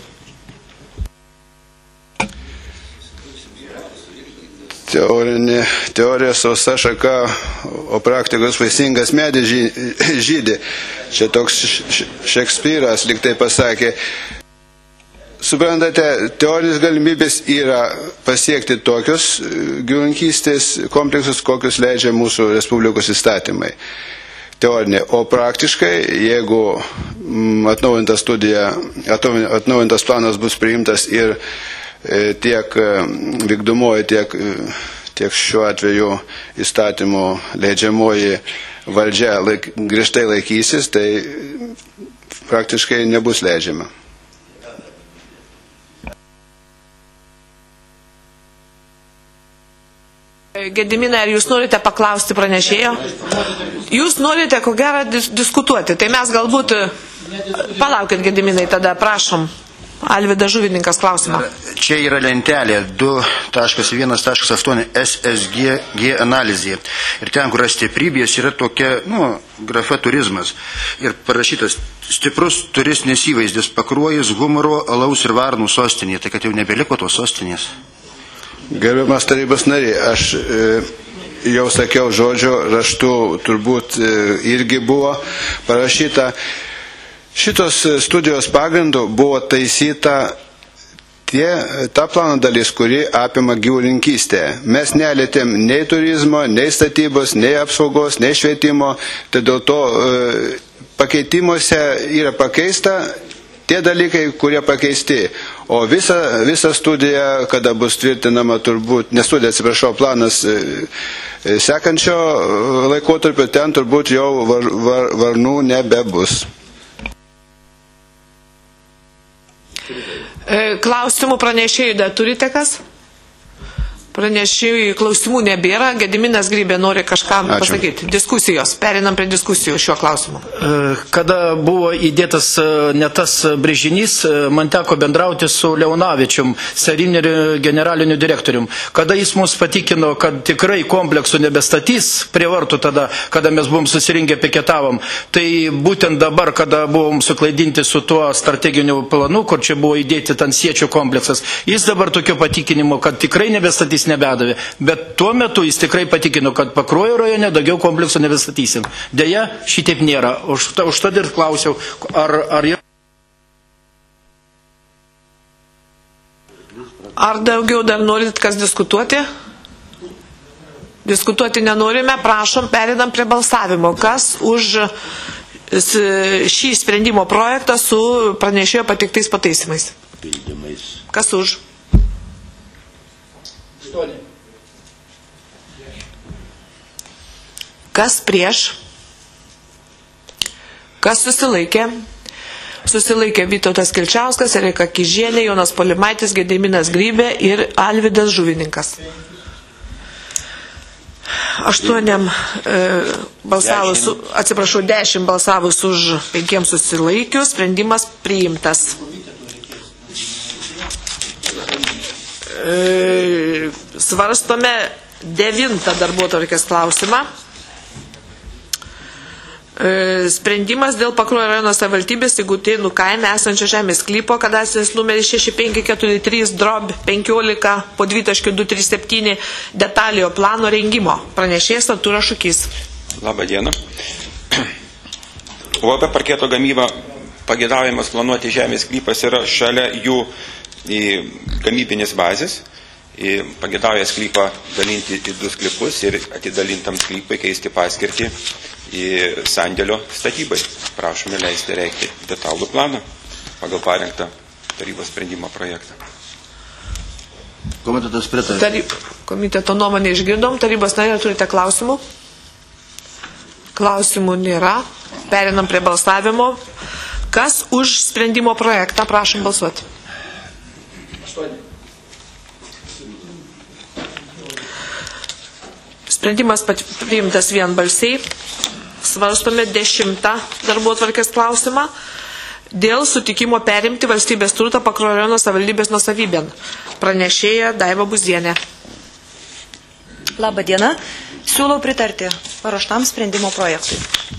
Teorija sausa šaka, o praktikos vaisingas medis žydi. Čia toks Šekspyras lyg tai pasakė. Suprantate, teorinės galimybės yra pasiekti tokius gyvulininkystės kompleksus, kokius leidžia mūsų Respublikos įstatymai. Teorinė. O praktiškai, jeigu atnaujintas planas bus priimtas ir tiek vykdomoji, tiek šiuo atveju įstatymų leidžiamoji valdžia griežtai laikysis, tai praktiškai nebus leidžiama. Gedimina, ar jūs norite paklausti pranešėjo? Jūs norite, ko gero, diskutuoti. Tai mes galbūt... Palaukit, Gediminai, tada prašom. Alvydas Žuvininkas klausimą. Čia yra lentelė 2.1.8 SSG analizė. Ir ten, kur yra stiprybės, yra tokia, grafa turizmas. Ir parašytas stiprus turistinis įvaizdis, Pakruojis, humoro, alaus ir varnų sostinė. Tai kad jau nebeliko tos sostinės. Gerbiamas tarybos nariai, aš jau sakiau žodžio, raštu turbūt irgi buvo parašyta. Šitos studijos pagrindų buvo taisyta ta plano dalis, kuri apima gyvulininkystę. Mes nelietėm nei turizmo, nei statybos, nei apsaugos, nei švietimo. Tai dėl to pakeitimuose yra pakeista tie dalykai, kurie pakeisti. O visa studija, kada bus tvirtinama turbūt, ne studija, atsiprašau, planas sekančio laikotarpio, ten turbūt jau varnų nebebus. Klausimų pranešėjų dar turite kas? Pranešėjų klausimų nebėra. Gediminas Grybė nori kažką pasakyti. Diskusijos. Perinam prie diskusijų šiuo klausimu. Kada buvo įdėtas ne tas brėžinys, man teko bendrauti su Leonavičium, generaliniu direktorium. Kada jis mums patikino, kad tikrai kompleksų nebestatys prie vartų tada, kada mes buvom susirinkę piketavom, tai būtent dabar, kada buvom suklaidinti su tuo strateginiu planu, kur čia buvo įdėti Tansiečių kompleksas, jis dabar tokio patikinimo, kad tikrai nebestatys nebedavė. Bet tuo metu jis tikrai patikino, kad Pakruojo rajone daugiau kompleksų nebestatysim. Deja, šitaip nėra. Užtat ir klausiau, ar daugiau dar norit kas diskutuoti? Diskutuoti nenorime, prašom, perinam prie balsavimo. Kas už šį sprendimo projektą su pranešėjo pateiktais pataisimais? Kas už? Kas prieš? Kas susilaikė? Susilaikė Vytautas Kilčiauskas, Erika Kižienė, Jonas Polimaitis, Gediminas Grybė ir Alvydas Žuvininkas. 10 balsavus už, 5 susilaikius, sprendimas priimtas. Svarstome 9 darbotvarkės klausimą. Sprendimas dėl Pakruojo rajono savivaldybės Sigutėnų kaime esančio žemės sklypo kadastrinis numeris 6543/15/2.237 detaliojo plano rengimo. Pranešėjas Artūras Šukys. Labą dieną. UAB parketo gamyba pagėdavimas planuoti žemės sklypas yra šalia jų gamybinės bazės Pagėdauja sklypą dalinti į 2 sklypus ir atidalintam sklypai keisti paskirtį į sandėlio statybai. Prašome leisti reikti detalų planą pagal parengtą tarybos sprendimo projektą. Komitetas pritarė. Komiteto nuomonę išgirdom. Tarybos nariai, turite klausimų? Klausimų nėra. Perinam prie balsavimo. Kas už sprendimo projektą? Prašom balsuoti. 8. Sprendimas priimtas vienbalsiai. Svarstome 10 darbotvarkės klausimą dėl sutikimo perimti valstybės turtą Pakruojo rajono savivaldybės nuosavybėn. Pranešėja Daiva Buzienė. Labą dieną. Siūlau pritarti paruoštam sprendimo projektui.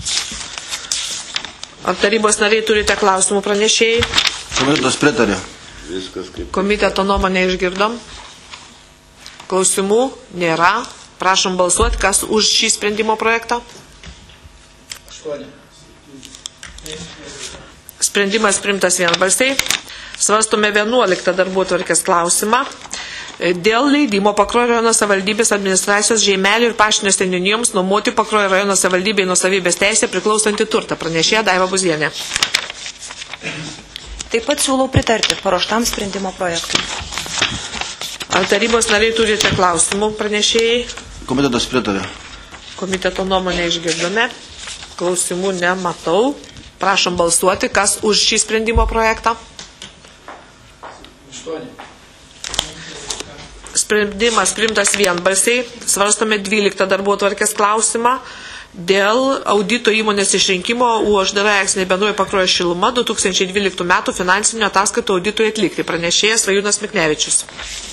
Ar tarybos nariai turite klausimų pranešėjai? Komitetas pritarė. Komiteto nuomonę išgirdom. Klausimų nėra. Prašom balsuoti, kas už šį sprendimo projektą. 8. Sprendimas priimtas vienbalsiai. Svarstome 11 darbotvarkės klausimą dėl leidimo Pakruojo rajono savivaldybės administracijos žemelių ir pašinio seniūnijoms nuomoti Pakruojo rajono savivaldybei nuosavybės teisę priklausantį turtą. Pranešėja Daiva Buzienė. Taip pat siūlau pritarti paruoštam sprendimo projektui. Ar tarybos nariai turite klausimų pranešėjai? Komitetas pritarė. Komiteto nuomonę išgirdome. Klausimų nematau. Prašom balsuoti, kas už šį sprendimo projektą. 8. Sprendimas priimtas vienbalsiai. Svarstome 12 darbotvarkės klausimą dėl audito įmonės išrinkimo UHDV akcinė bendroji Pakruojo Šiluma 2012 metų finansinio ataskaitų auditui atlikti. Pranešėjas Svajūnas Miknevičius.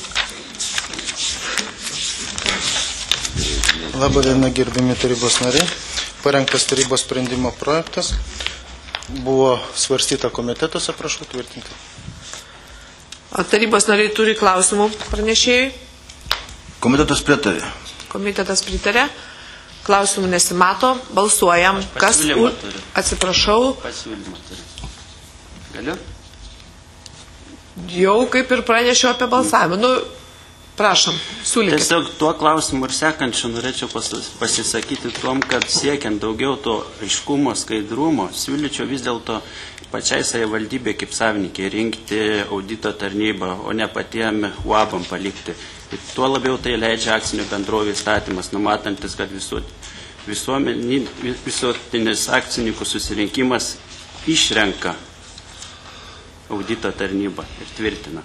Labą dieną, gerbiami tarybos nariai. Parengtas tarybos sprendimo projektas buvo svarstyta komitetuose, prašau tvirtinti. Ar tarybos nariai turi klausimų pranešėjai? Komitetas pritarė. Komitetas pritarė. Klausimų nesimato. Balsuojam. Kas už... Atsiprašau. Pasiūlymą turiu. Galiu? Jau kaip ir pranešiau apie balsavimą. Prašom, siūlykite. Tiesiog tuo klausimu ir sekančiu norėčiau pasisakyti tuom, kad siekiant daugiau to aiškumo, skaidrumo, siūlyčiau vis dėlto pačiai savivaldybė kaip savininkai rinkti audito tarnybą, o ne patiem UABam palikti. Ir tuo labiau tai leidžia akcinių bendrovių įstatymas, numatantis, kad visuotinis akcininkų susirinkimas išrenka audito tarnybą ir tvirtina.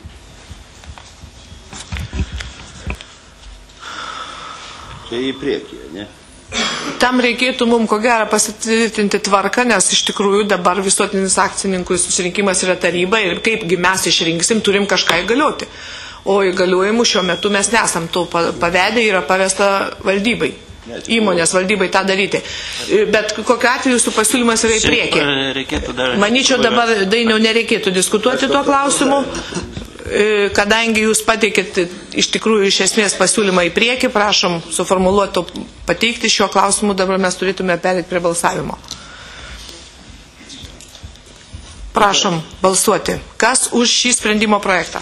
Čia į priekį, ne? Tam reikėtų mums ko gero pasitvirtinti tvarką, nes iš tikrųjų dabar visuotinis akcininkų susirinkimas yra taryba ir kaipgi mes išrinksim, turim kažką įgalioti. O įgaliojimų šiuo metu mes nesam to pavedę, yra pavesta valdybai. Įmonės valdybai tą daryti. Bet kokiu atveju jūsų pasiūlymas yra į priekį. Manyčiau, dabar Dainiau nereikėtų diskutuoti tuo klausimu, kadangi jūs pateikėt iš tikrųjų iš esmės pasiūlymą į priekį, prašom suformuluoti, pateikti šiuo klausimu, dabar mes turėtume perėti prie balsavimo. Prašom balsuoti. Kas už šį sprendimo projektą?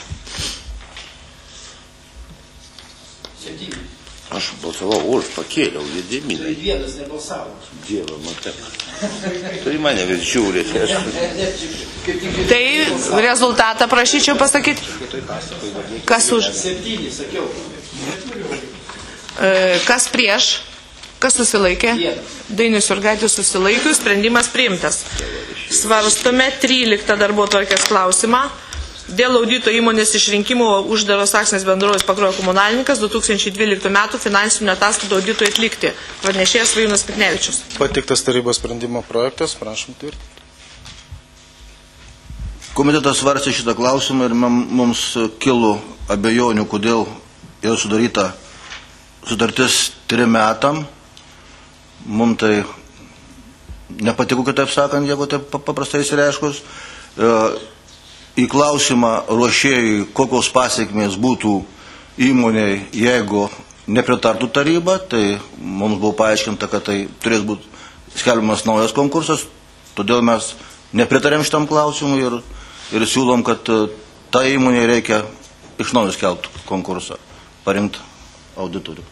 Aš balsavau už, pakėliau Gediminą. Tai vienas nebalsavo. Dievą, matai. Tai mane vis žiūrėt. Tai rezultatą prašyčiau pasakyti. Kas už? 7, sakiau. Kas prieš? Kas susilaikė? Dainius Jurgaitis susilaikius, sprendimas priimtas. Svarstome 13 darbotvarkės klausimą. Dėl audito įmonės išrinkimo uždaros akcinės bendrovės Pakruojo komunalininkas 2012 metų finansinio ataskaitų auditui atlikti. Pranešėjas Svajūnas Miknevičius. Pateiktas tarybos sprendimo projektas, prašom tvirtinti. Komitetas svarstė šitą klausimą ir mums kilo abejonių, kodėl yra sudaryta sutartis 3 metam. Mums tai nepatiko, kitaip sakant, jeigu taip paprastai išsireiškus. Į klausimą ruošėjai, kokios pasiekmės būtų įmonėje, jeigu nepritartų taryba, tai mums buvo paaiškinta, kad tai turės būti skelbiamas naujas konkursas, todėl mes nepritarėm šitam klausimui ir siūlom, kad tą įmonėje reikia iš naujo skelbti konkursą. parinkti auditorių.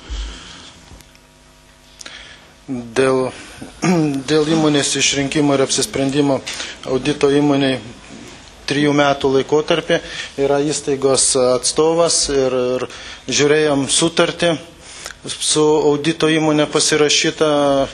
Dėl įmonės išrinkimo ir apsisprendimo audito įmoniai 3 metų laikotarpį yra įstaigos atstovas ir žiūrėjom sutartį su audito įmonė pasirašyta,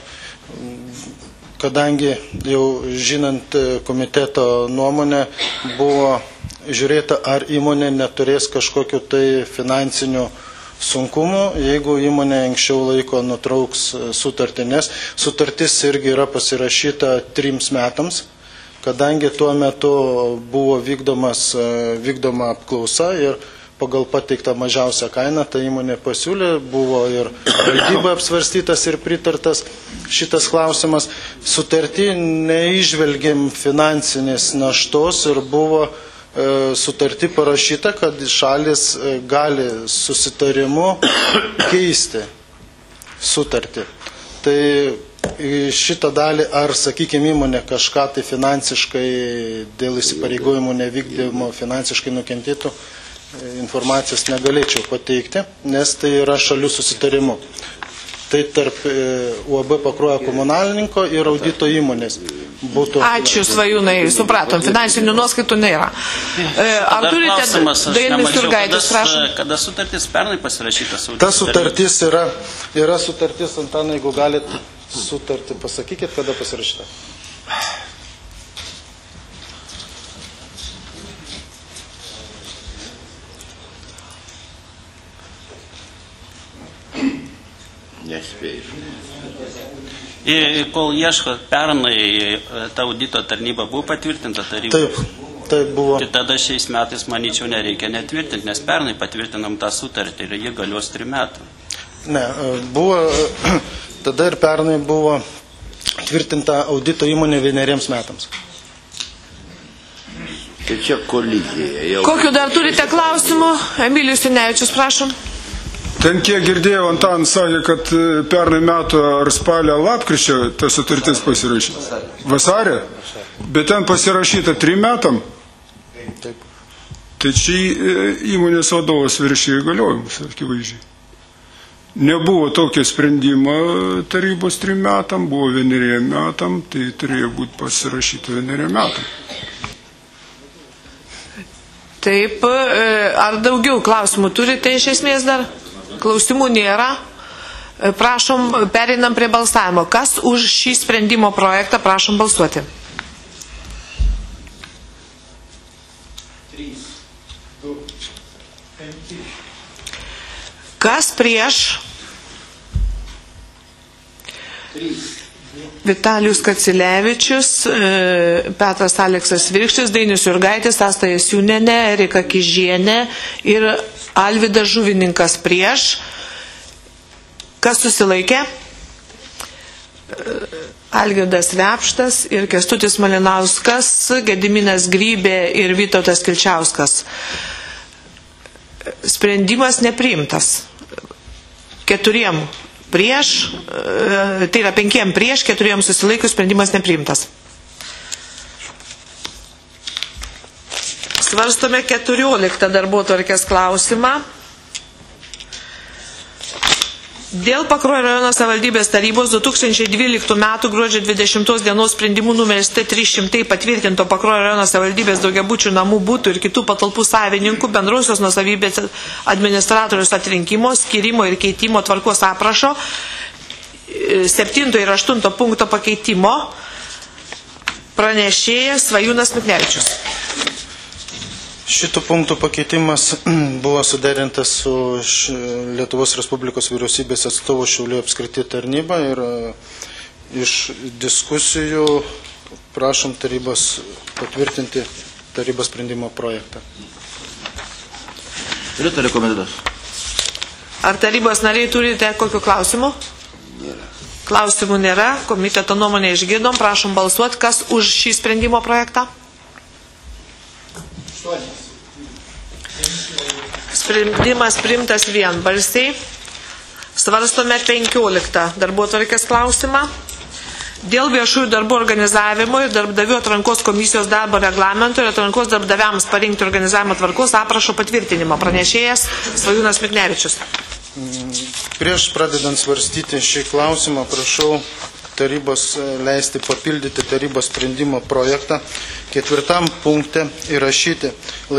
kadangi jau žinant komiteto nuomonę buvo žiūrėta, ar įmonė neturės kažkokiu tai finansinių sunkumų, jeigu įmonė anksčiau laiko nutrauks sutartį, nes sutartis irgi yra pasirašyta 3 metams, kadangi tuo metu buvo vykdoma apklausa ir pagal pateiktą mažiausią kainą ta įmonė pasiūlė, buvo ir valdyba apsvarstytas ir pritartas šitas klausimas. Sutartį neižvelgėm finansinės naštos ir buvo sutartį parašyta, kad šalis gali susitarimu keisti sutartį. Tai šitą dalį, ar, sakykime, įmonė kažką tai finansiškai dėl įsipareigojimų nevykdymo finansiškai nukentėtų, informacijos negalėčiau pateikti, nes tai yra šalių susitarimu. Tai tarp UAB Pakruojo komunalininko ir audito įmonės būtų. Ačiū, Svajūnai, supratom, finansinių nuoskaitų nėra. Ar turite Dainius Jurgaitis, prašom? Kada sutartis pernai pasirašytas? Ta sutartis yra sutartis, Antanai, jeigu galit sutartį pasakykit, kada pasirašyta. Nespėjau. Ir kol ieško, pernai ta audito tarnyba buvo patvirtinta tarybos? Taip buvo. Tai tada šiais metais, manyčiau, nereikia netvirtinti, nes pernai patvirtinam tą sutartį ir jie galios 3 metų. Ne, buvo, tada ir pernai buvo tvirtinta audito įmonė 1 metams. Tai čia kolizija. Kokiu dar turite klausimų? Emilijus Sinevičius, prašom. Ten kiek girdėjau, Antanas sakė, kad pernai metų ar spalio lapkričio ta sutartis pasirašyta. Vasarė? Bet ten pasirašyta 3 metam. Taip. Tai čia įmonės vadovas viršėjo įgaliojimus, akivaizdžiai. Nebuvo tokio sprendimo tarybos 3 metam, buvo 1 metam, tai turėjo būti pasirašyta 1 metam. Taip, ar daugiau klausimų turite iš esmės dar? Klausimų nėra. Prašom, pereinam prie balsavimo. Kas už šį sprendimo projektą, prašom balsuoti. 3, 2, 5. Kas prieš? 3. Vitalijus Kacilevičius, Petras Aleksas Virkštis, Dainius Jurgaitis, Asta Jasiūnienė, Erika Kižienė ir Alvydas Žuvininkas prieš. Kas susilaikė? Algirdas Lepštas ir Kęstutis Malinauskas, Gediminas Grybė ir Vytautas Kilčiauskas. Sprendimas nepriimtas. 4 prieš, tai yra 5 prieš, 4 susilaikius, sprendimas nepriimtas. Svarstome 14 darbotvarkės klausimą. Dėl Pakruojo rajono savivaldybės tarybos 2012 m. gruodžio 20 dienos sprendimų numeris T300 patvirtinto Pakruojo rajono savivaldybės daugiabučių namų butų ir kitų patalpų savininkų bendrosios nuosavybės administratorius atrinkimo, skirimo ir keitimo tvarkos aprašo 7 ir 8 punkto pakeitimo pranešėjas Svajūnas Miknevičius. Šitų punktų pakeitimas buvo suderintas su Lietuvos Respublikos vyriausybės atstovų Šiaulių apskrities tarnyba ir iš diskusijų prašom tarybos patvirtinti tarybos sprendimo projektą. Pritarė komitetas. Ar tarybos nariai turite kokių klausimų? Nėra. Klausimų nėra, komiteto nuomonę išgirdom, prašom balsuoti, kas už šį sprendimo projektą? Sprendimas priimtas vienbalsiai. Svarstome 15 darbotvarkės klausimą. dėl viešųjų darbų organizavimo ir darbdavių atrankos komisijos darbo reglamento ir atrankos darbdaviams parinkti organizavimo tvarkos aprašo patvirtinimo. Pranešėjas Svajūnas Miknevičius. Prieš pradedant svarstyti šį klausimą, prašau tarybos leisti papildyti tarybos sprendimo projektą. 4 punkte įrašyti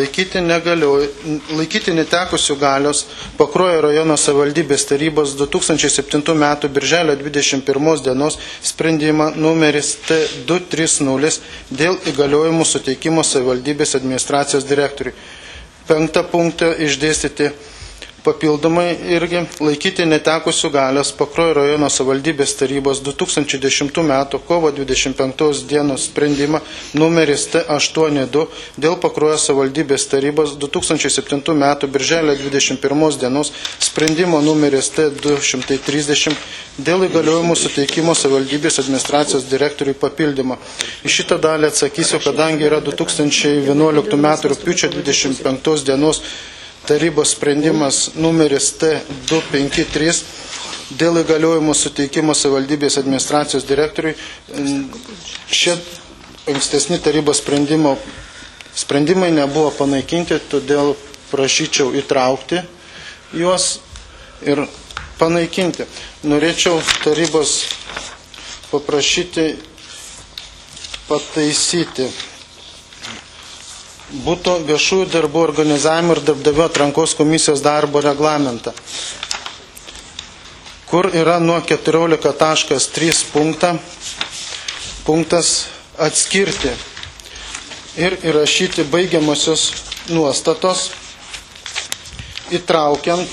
laikyti netekusių galios Pakruojo rajono savivaldybės tarybos 2007 m. birželio 21 dienos sprendimą numeris T230 dėl įgaliojimų suteikimo savivaldybės administracijos direktoriui. 5 punktą išdėstyti papildomai irgi laikyti netekusių galios Pakruojo rajono savivaldybės tarybos 2010 m. kovo 25 dienos sprendimą numeris T82 dėl Pakruojo savivaldybės tarybos 2007 m. birželio 21 dienos sprendimo numeris T230 dėl įgaliojimų suteikimo savivaldybės administracijos direktoriui papildymo. Į šitą dalį atsakysiu, kadangi yra 2011 m. rugpjūčio 25 dienos tarybos sprendimas numeris T253 dėl įgaliojimų suteikimo savivaldybės administracijos direktoriui. Šie ankstesni tarybos sprendimai nebuvo panaikinti, todėl prašyčiau įtraukti juos ir panaikinti. Norėčiau tarybos paprašyti pataisyti būtų viešųjų darbų organizavimo ir darbdavio atrankos komisijos darbo reglamentą, kur yra nuo 14.3 punktas atskirti ir įrašyti baigiamosios nuostatos, įtraukiant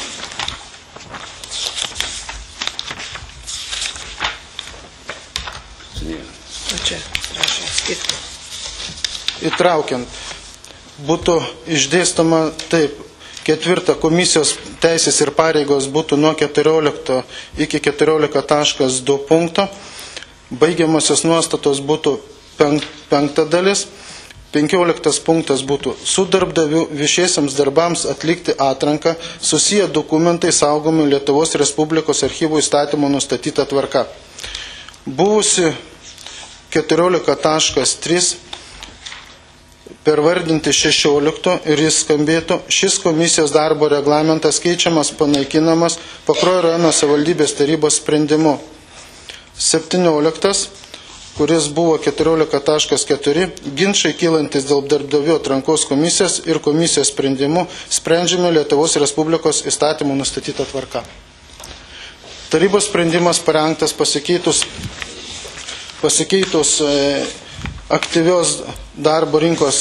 būtų išdėstoma taip. 4. Komisijos teisės ir pareigos būtų nuo 14 iki 14.2 punkto. Baigiamosios nuostatos būtų 5 dalis. 15 punktas būtų su darbdaviu viešiesiams darbams atlikti atranką susiję dokumentai saugomi Lietuvos Respublikos archyvų įstatymų nustatyta tvarka. Buvusi 14.3 pervardinti 16 ir jis skambėtų: šis komisijos darbo reglamentas keičiamas, panaikinamas Pakruojo rajono savivaldybės tarybos sprendimu. 17, kuris buvo 14.4, ginčai kylantis dėl darbdavių atrankos komisijos ir komisijos sprendimų sprendžiami Lietuvos Respublikos įstatymų nustatyta tvarka. Tarybos sprendimas parengtas pasikeitus aktyvios darbo rinkos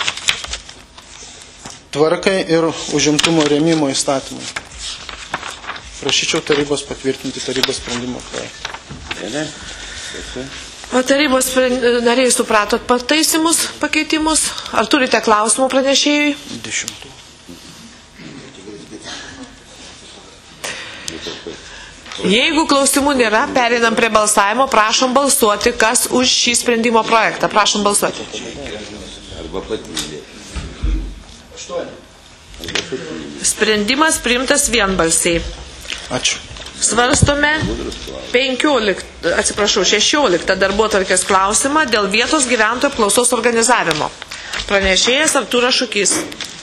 tvarkai ir užimtumo rėmimo įstatymui. Prašyčiau tarybos patvirtinti tarybos sprendimo projektą. O tarybos nariai supratot pataisimus, pakeitimus? Ar turite klausimų pranešėjui? 10. Jeigu klausimų nėra, pereinam prie balsavimo, prašom balsuoti, kas už šį sprendimo projektą. Prašom balsuoti. Sprendimas priimtas vienbalsiai. Ačiū. Svarstome 16 darbotvarkės klausimą dėl vietos gyventojų apklausos organizavimo. Pranešėjas Artūras Šukys.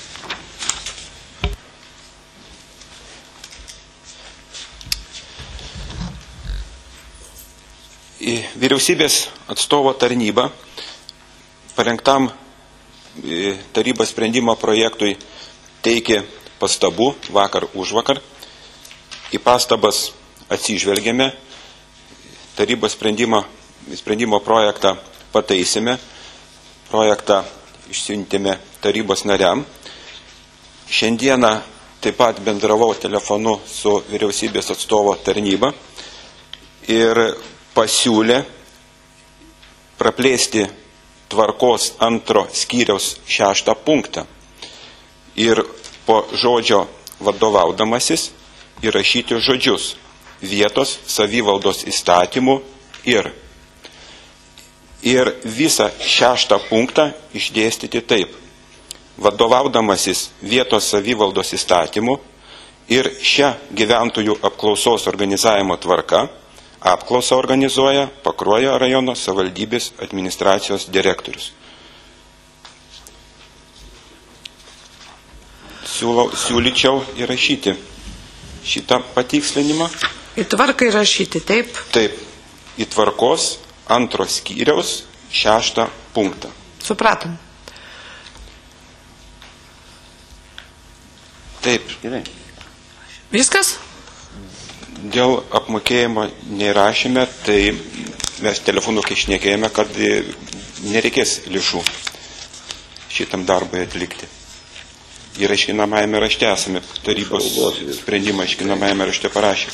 Vyriausybės atstovo tarnyba parengtam tarybos sprendimo projektui teikė pastabų vakar užvakar. Į pastabas atsižvelgėme, tarybos sprendimo projektą pataisėme, projektą išsiuntėme tarybos nariam. Šiandieną taip pat bendravau telefonu su vyriausybės atstovo tarnyba ir pasiūlė praplėsti tvarkos 2 skyriaus 6 punktą ir po žodžio vadovaudamasis įrašyti žodžius vietos savivaldos įstatymų ir visą 6 punktą išdėstyti taip: vadovaudamasis vietos savivaldos įstatymų ir šią gyventojų apklausos organizavimo tvarka Apklausą organizuoja Pakruojo rajono savivaldybės administracijos direktorius. Siūlyčiau įrašyti šitą patikslinimą. Į tvarką įrašyti, taip? Taip, į tvarkos 2 skyriaus 6 punktą. Supratom. Taip. Viskas? Dėl apmokėjimo neįrašėme, tai mes telefonu kai šnekėjome, kad nereikės lėšų šitam darbui atlikti. Ir aiškinamajame rašte esame tarybos sprendimą aiškinamajame rašte parašę.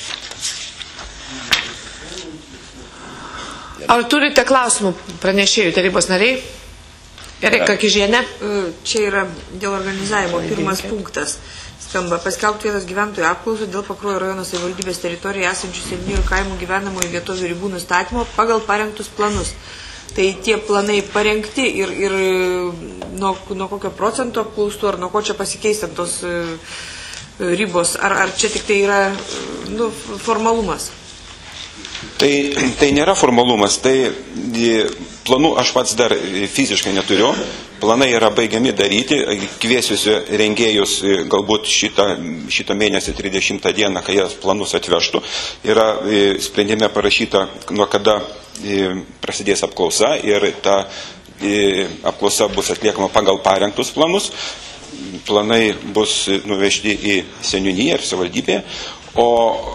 Ar turite klausimų pranešėjų tarybos nariai? Erika Kižienė. Čia yra dėl organizavimo pirmas punktas. Skamba paskelbti vietos gyventojų apklausų dėl Pakruojo rajono savivaldybės teritorijoje esančių seniūnijų ir kaimų gyvenamųjų vietovių ribų nustatymo pagal parengtus planus. Tai tie planai parengti ir nuo kokio procento apklaustų, ar nuo ko čia pasikeis tos ribos, ar čia tik tai yra formalumas? Tai nėra formalumas, tai planų aš pats dar fiziškai neturiu, planai yra baigiami daryti, kviesiuosiu rengėjus galbūt šitą mėnesį 30 dieną, kai jas planus atvežtų, yra sprendime parašyta, nuo kada prasidės apklausa ir ta apklausa bus atliekama pagal parengtus planus, planai bus nuvežti į seniūniją ir savivaldybę, o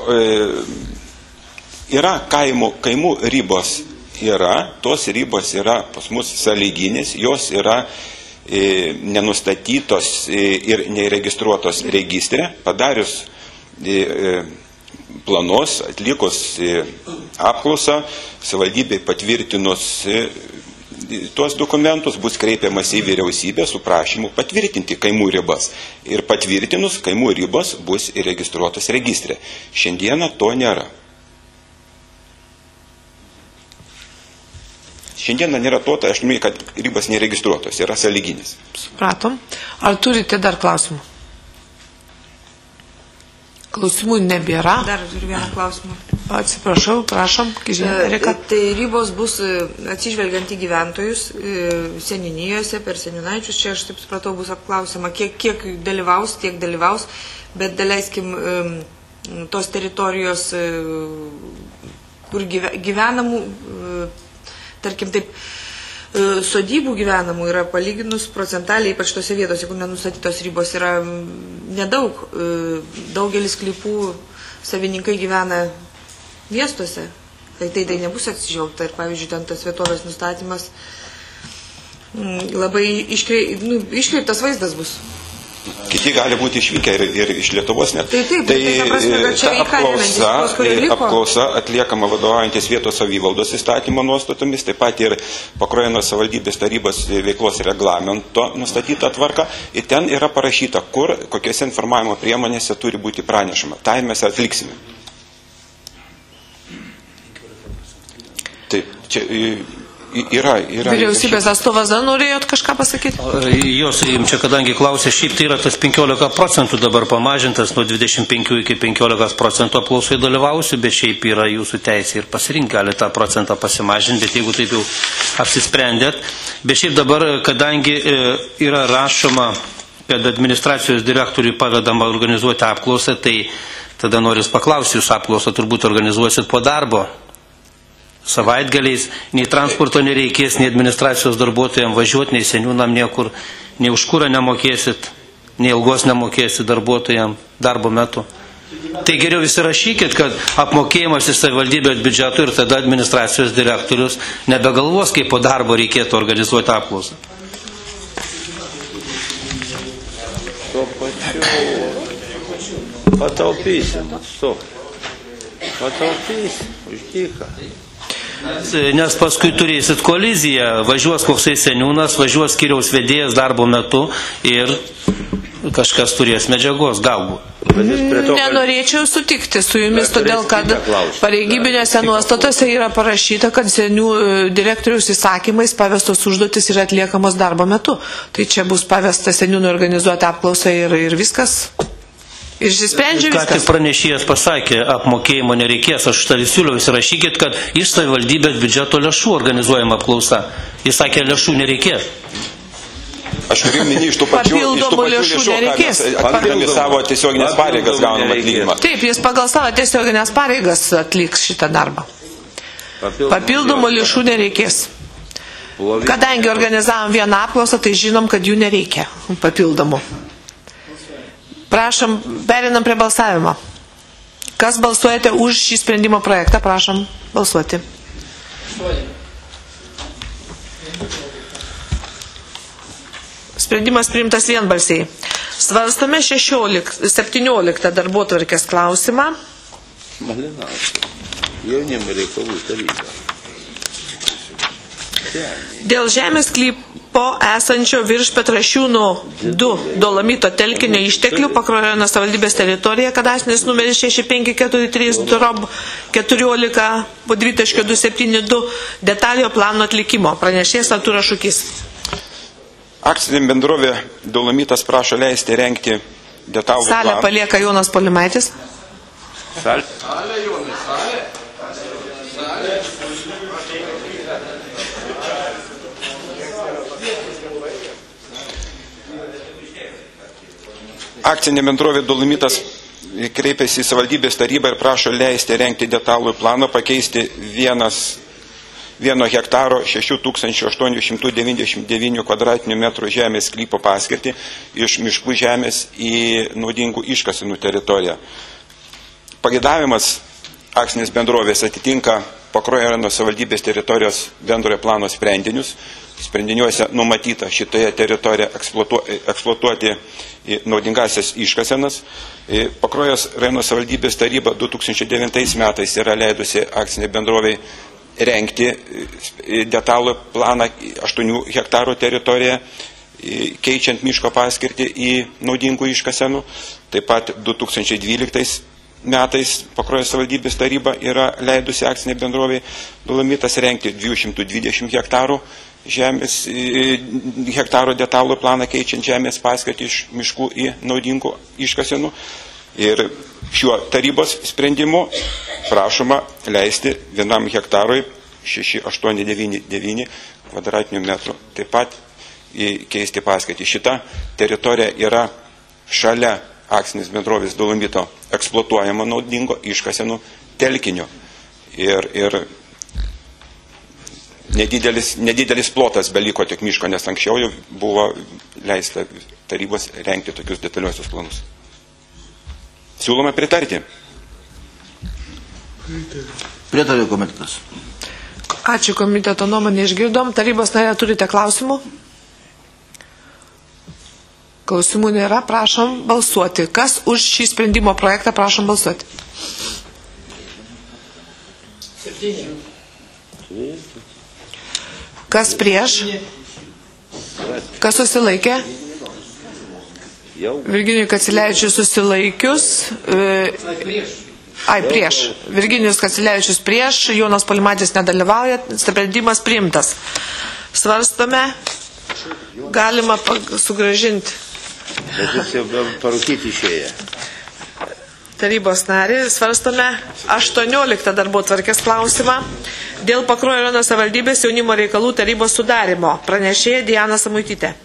yra kaimų ribos, tos ribos yra pas mus sąlyginės, jos yra nenustatytos ir neįregistruotos registre, padarius planus, atlikus apklausą, savivaldybei patvirtinus tuos dokumentus bus kreipiamas į vyriausybę su prašymu patvirtinti kaimų ribas. Ir patvirtinus kaimų ribos bus įregistruotos registre. Šiandieną to nėra. Šiandieną nėra to, tai aš numėjau, kad ribas neregistruotos, yra sąlyginis. Supratom. Ar turite dar klausimų? Klausimų nebėra. Dar turiu vieną klausimą. Atsiprašau, prašom. Tai ribos bus atsižvelgiant į gyventojus seniūnijose, per seniūnaičius, čia aš taip supratau bus apklausima, kiek dalyvaus, tiek dalyvaus, bet daleiskim tos teritorijos, kur gyvenamų, tarkim taip, sodybų gyvenamų yra palyginus procentaliai, ypač tose vietose, kur nenustatytos ribos yra nedaug. Daugelis sklypų savininkai gyvena miestuose. Tai nebus atsižvelgta. Ir pavyzdžiui, ten tas vietovės nustatymas labai iškreiptas vaizdas bus. Kiti gali būti išvykę ir iš Lietuvos net. Apklausa atliekama vadovaujantis vietos savivaldos įstatymo nuostatomis, taip pat ir Pakruojo savivaldybės tarybos veiklos reglamento nustatyta tvarka. Ir ten yra parašyta, kur, kokiose informavimo priemonėse turi būti pranešama. Tai mes atliksime. Taip, čia yra. Vyriausybės atstovas norėjot kažką pasakyti? Jos, čia kadangi klausė, šiaip tai yra tas 15% dabar pamažintas nuo 25 iki 15% apklausai dalyvausiu, bet šiaip yra jūsų teisė ir pasirinkti, gali tą procentą pasimažinti, bet jeigu taip jau apsisprendėt. Bet šiaip dabar, kadangi yra rašoma, kad administracijos direktoriui pavedama organizuoti apklausą, tai tada noriu paklausti, jūs apklausą turbūt organizuosit po darbo. Savaitgaliais, nei transporto nereikės, nei administracijos darbuotojams važiuoti, nei seniūnam niekur, nei už kurą nemokėsit, nei ilgos nemokėsit darbuotojams darbo metu. Tai geriau įsirašykit, kad apmokėjimas iš savivaldybės biudžeto ir tada administracijos direktorius nebegalvos, kaip po darbo reikėtų organizuoti apklausą. Tuo pačiu pataupysim, už dyką. Nes paskui turėsit koliziją, važiuos koksai seniūnas, važiuos skyriaus vedėjas darbo metu ir kažkas turės medžiagos galbūt. Nenorėčiau sutikti su jumis, todėl kad pareigybinėse nuostatose yra parašyta, kad direktoriaus įsakymais pavestos užduotis yra atliekamos darbo metu. Tai čia bus pavesta seniūnų organizuoti apklausą ir viskas. Išsisprendžia Ką tik viskas. pranešėjas pasakė, apmokėjimo nereikės, aš štai siūliau, įsirašykit, kad iš savivaldybės biudžeto lėšų organizuojama apklausa. Jis sakė, lėšų nereikės. Aš turiu minį iš tų pačių lėšų, ką mes atlikdami savo tiesioginės pareigas gaunam atlyginimą. Taip, jis pagal savo tiesioginės pareigas atliks šitą darbą. Papildomų lėšų nereikės. Kadangi organizavom vieną apklausą, tai žinom, kad jų nereikia papildomų. Prašom, perinam prie balsavimo. Kas balsuojate už šį sprendimo projektą, prašom balsuoti. Sprendimas priimtas vienbalsiai. Svarstome 17 darbotvarkės klausimą. Malinauskas, jaunimo reikalų taryba. Dėl žemės sklypo esančio virš Petrašiūnų 2 Dolomito telkinio išteklių Pakruojo rajono savivaldybės teritorija, kadastrinis numeris 6543/14/272 detaliojo plano atlikimo. Pranešėjas Artūras Šukys. Akcinė bendrovė Dolomitas prašo leisti rengti detalų planą. Salę palieka Jonas Polimaitis. Salė. Akcinė bendrovė Dolomitas kreipėsi į savivaldybės tarybą ir prašo leisti rengti detalų planą, pakeisti 1 hektaro 6899 kvadratinių metrų žemės sklypo paskirtį iš miškų žemės į naudingų iškasenų teritoriją. Pageidavimas akcinės bendrovės atitinka Pakruojo rajono savivaldybės teritorijos bendrojo plano sprendinius. Sprendiniuose numatyta šitoje teritorijoje eksploatuoti naudingasias iškasenas. Pakruojo rajono savivaldybės taryba 2009 metais yra leidusi akcinė bendroviai rengti detalų planą 8 hektarų teritoriją, keičiant miško paskirtį į naudingų iškasenų. Taip pat 2012 metais Pakruojo savivaldybės taryba yra leidusi akcinė bendroviai Dolomitas rengti 220 hektarų hektaro detalų planą, keičiant žemės paskirtį iš miškų į naudingų iškasenų. Ir šiuo tarybos sprendimu prašoma leisti 1 hektarui 6899 kvadratinių metrų. Taip pat keisti paskirtį. Šita teritorija yra šalia akcinės bendrovės Dolomito eksploatuojama naudingo iškasenų telkinio. Ir nedidelis plotas beliko tik miško, nes anksčiau jau buvo leista tarybos rengti tokius detaliuosius planus. Siūlome pritarti. Pritarė komitetas. Ačiū, komiteto nuomonę išgirdom. Tarybos narė, turite klausimų? Klausimų nėra, prašom balsuoti. Kas už šį sprendimo projektą, prašom balsuoti. 7. Kas prieš? Kas susilaikė? Virginijus Kasilevičius susilaikius. Prieš. Virginijus Kasilevičius prieš, Jonas Polimatis nedalyvauja, sprendimas priimtas. Svarstome, galima sugrąžinti. Bet jis jau parūkyti išėję. Tarybos narį, svarstome 18 darbotvarkės klausimą dėl Pakruojo rajono savivaldybės jaunimo reikalų tarybos sudarimo. Pranešėja Diana Samuitytė.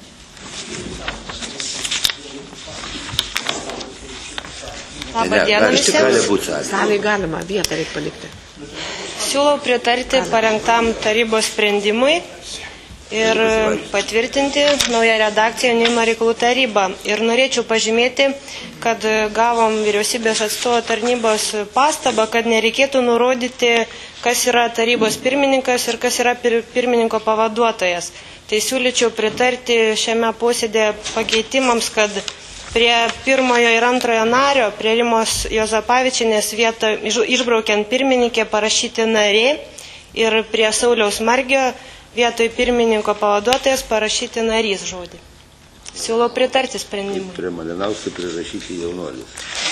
Labą dieną visiems. Salėje galima, vietą reikia palikti. Siūlau pritarti parengtam tarybos sprendimui ir patvirtinti naują redakciją jaunimo reikalų tarybą. Ir norėčiau pažymėti, kad gavom vyriausybės atstovo tarnybos pastabą, kad nereikėtų nurodyti, kas yra tarybos pirmininkas ir kas yra pirmininko pavaduotojas. Tai siūlyčiau pritarti šiame posėdėje pakeitimams, kad prie 1 ir 2 nario, prie Rimos Jozapavičienės vietą išbraukiant pirmininkė parašyti narė ir prie Sauliaus Margio vietoj pirmininko pavaduotojas parašyti narys žodį. Siūlau pritarti sprendimui. Prie Malinauskų prirašyti jaunuolis.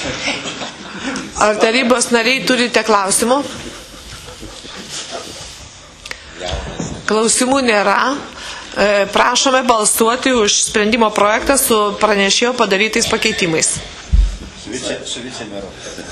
Ar tarybos nariai turite klausimų? Klausimų nėra. Prašome balsuoti už sprendimo projektą su pranešėjo padarytais pakeitimais. Su vicemeru.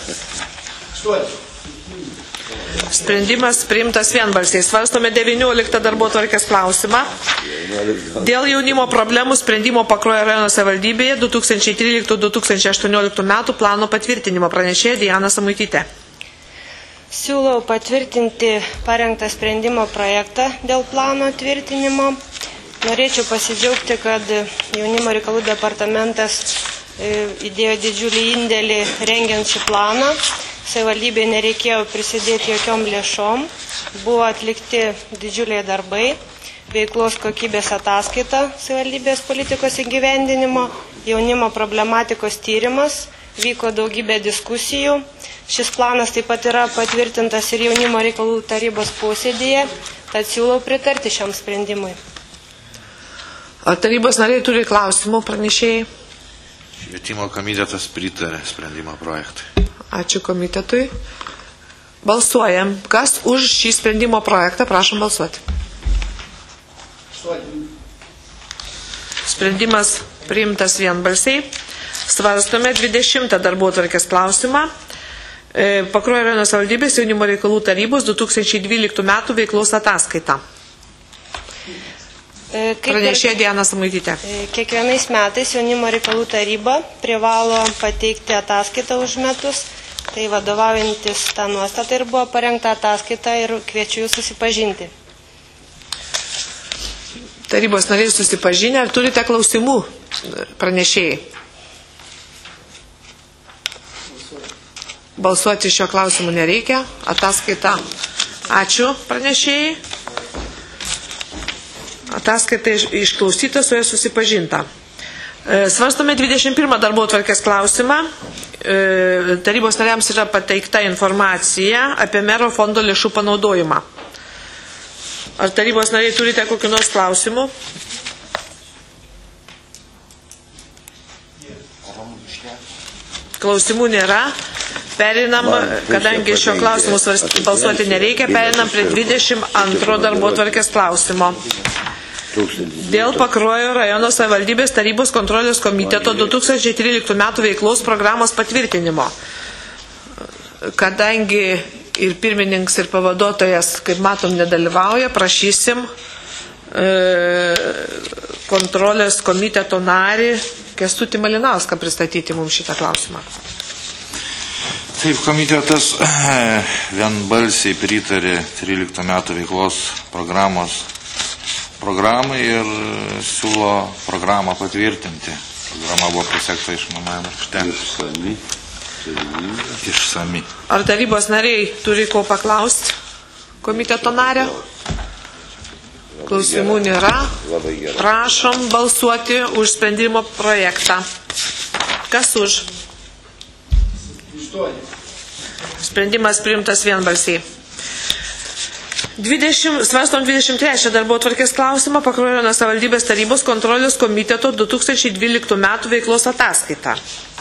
Sprendimas priimtas vienbalsiai. Svarstome 19 darbotvarkės klausimą. Dėl jaunimo problemų sprendimo Pakruojo rajono savivaldybėje 2013-2018 metų plano patvirtinimo pranešėja Diana Samuitytė. Siūlau patvirtinti parengtą sprendimo projektą dėl plano tvirtinimo. Norėčiau pasidžiaugti, kad jaunimo reikalų departamentas įdėjo didžiulį indėlį rengiant šį planą. Savivaldybėje nereikėjo prisidėti jokiom lėšom. Buvo atlikti didžiuliai darbai, veiklos kokybės ataskaita savivaldybės politikos įgyvendinimo, jaunimo problematikos tyrimas, vyko daugybė diskusijų. Šis planas taip pat yra patvirtintas ir jaunimo reikalų tarybos posėdėje, tad siūlau pritarti šiam sprendimui. Ar tarybos nariai turi klausimų pranešėjai? Švietimo komitetas pritarė sprendimo projektui. Ačiū komitetui. Balsuojam. Kas už šį sprendimo projektą? Prašom balsuoti. Sprendimas priimtas vienbalsiai. Svarstome 20 darbotvarkės klausimą. Pakruojo rajono savivaldybės jaunimo reikalų tarybos 2012 metų veiklos ataskaita. Pranešėja Diana Samuitytė. Kiekvienais metais jaunimo reikalų taryba privalo pateikti ataskaitą už metus. Tai vadovaujantis tą nuostatą ir buvo parengta ataskaita ir kviečiu jūs susipažinti. Tarybos nariai susipažinę, ar turite klausimų pranešėjai? Balsuoti šio klausimu nereikia. Ataskaita. Ačiū pranešėjai. Ataskaita išklausyta, su ja susipažinta. Svarstome 21 darbotvarkės klausimą. Tarybos nariams yra pateikta informacija apie mero fondo lėšų panaudojimą. Ar tarybos nariai turite kokių nors klausimų? Klausimų nėra. Perinam, kadangi šio klausimų balsuoti nereikia, perinam prie 22 darbotvarkės klausimo. Dėl Pakruojo rajono savivaldybės tarybos kontrolės komiteto 2013 metų veiklos programos patvirtinimo. Kadangi ir pirmininkas, ir pavaduotojas, kaip matom, nedalyvauja, prašysim kontrolės komiteto narį Kęstutį Malinauską pristatyti mums šitą klausimą. Taip, komitetas vienbalsiai pritarė 13 metų veiklos programai ir siūlo programą patvirtinti. Programa buvo pasiekta išmanavimo rašte. Išsami. Ar tarybos nariai turi ko paklausti komiteto nario? Klausimų nėra. Prašom balsuoti už sprendimo projektą. Kas už? Sprendimas priimtas vienbalsiai. Svarstom 23 darbotvarkės klausimą Pakruojo rajono savivaldybės tarybos kontrolės komiteto 2012 metų veiklos ataskaitą.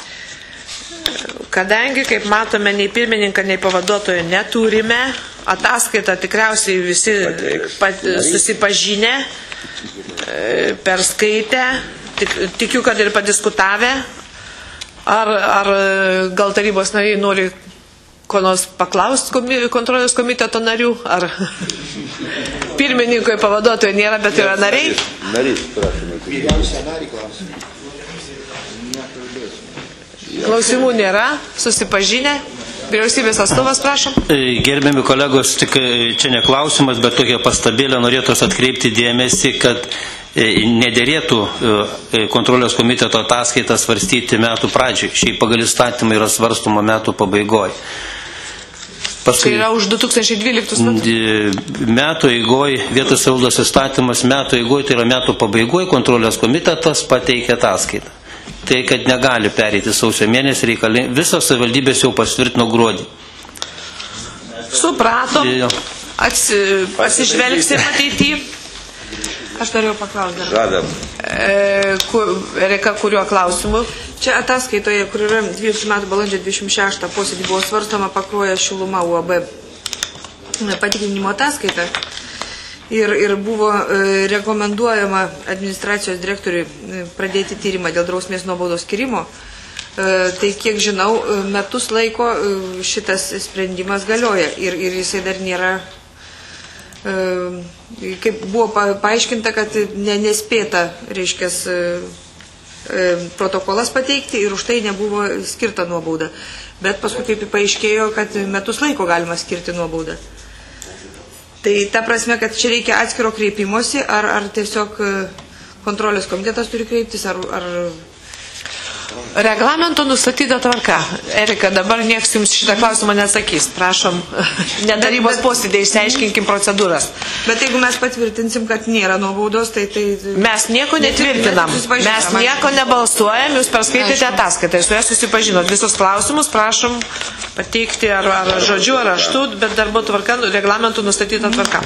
Kadangi, kaip matome, nei pirmininką, nei pavaduotojo neturime, ataskaitą tikriausiai visi susipažinę, perskaitę, tikiu, kad ir padiskutavę. Ar gal tarybos nariai nori ko nors paklausti kontrolės komiteto narių, ar pirmininkui pavaduotojų nėra, bet yra nariai? Narys, prašome. Klausimų nėra, susipažinę. Vyriausybės atstovas, prašom. Gerbiami kolegos, tik čia ne klausimas, bet tokia pastabėlė norėtų atkreipti dėmesį, kad nederėtų kontrolės komiteto ataskaitą svarstyti metų pradžiai. Šiaip pagal įstatymą yra svarstoma metų pabaigoje. Tai yra už 2012 metų eigoj, vietos savivaldos įstatymas metų eigoj, tai yra metų pabaigoje, kontrolės komitetas pateikia ataskaitą. Tai, kad negali pereiti sausio mėnesį reikalingi, visos savivaldybės jau pasitvirtino gruodį. Supratom, atsižvelgsim ateity. Aš norėjau paklausti dar. Reka, kuriuo klausimu? Čia ataskaitoje, kur yra 12 metų balandžio 26 posėdį, buvo svarstama Pakruojo Šiluma UAB patikrinimo ataskaita. Ir buvo rekomenduojama administracijos direktoriui pradėti tyrimą dėl drausmės nuobaudos skirimo. Tai kiek žinau, metus laiko šitas sprendimas galioja ir jisai dar nėra, kaip buvo paaiškinta, kad nespėta, reiškia, protokolas pateikti ir už tai nebuvo skirta nuobauda. Bet paskui kaip paaiškėjo, kad metus laiko galima skirti nuobaudą. Tai ta prasme, kad čia reikia atskiro kreipimosi, ar tiesiog kontrolės komitetas turi kreiptis, ar... Reglamento nustatyta tvarka. Erika, dabar nieks jums šitą klausimą neatsakys. Prašom, nedarybos posėdė, išsiaiškinkim procedūras. Bet jeigu mes patvirtinsim, kad nėra nuobaudos, tai... Mes nieko netvirtinam. Mes nieko nebalsuojam, jūs perskaitėte ataskaitą ir su ją susipažinot. Visus klausimus prašom pateikti ar žodžiu, ar raštu, bet darbo tvarka, reglamentų nustatyta tvarka.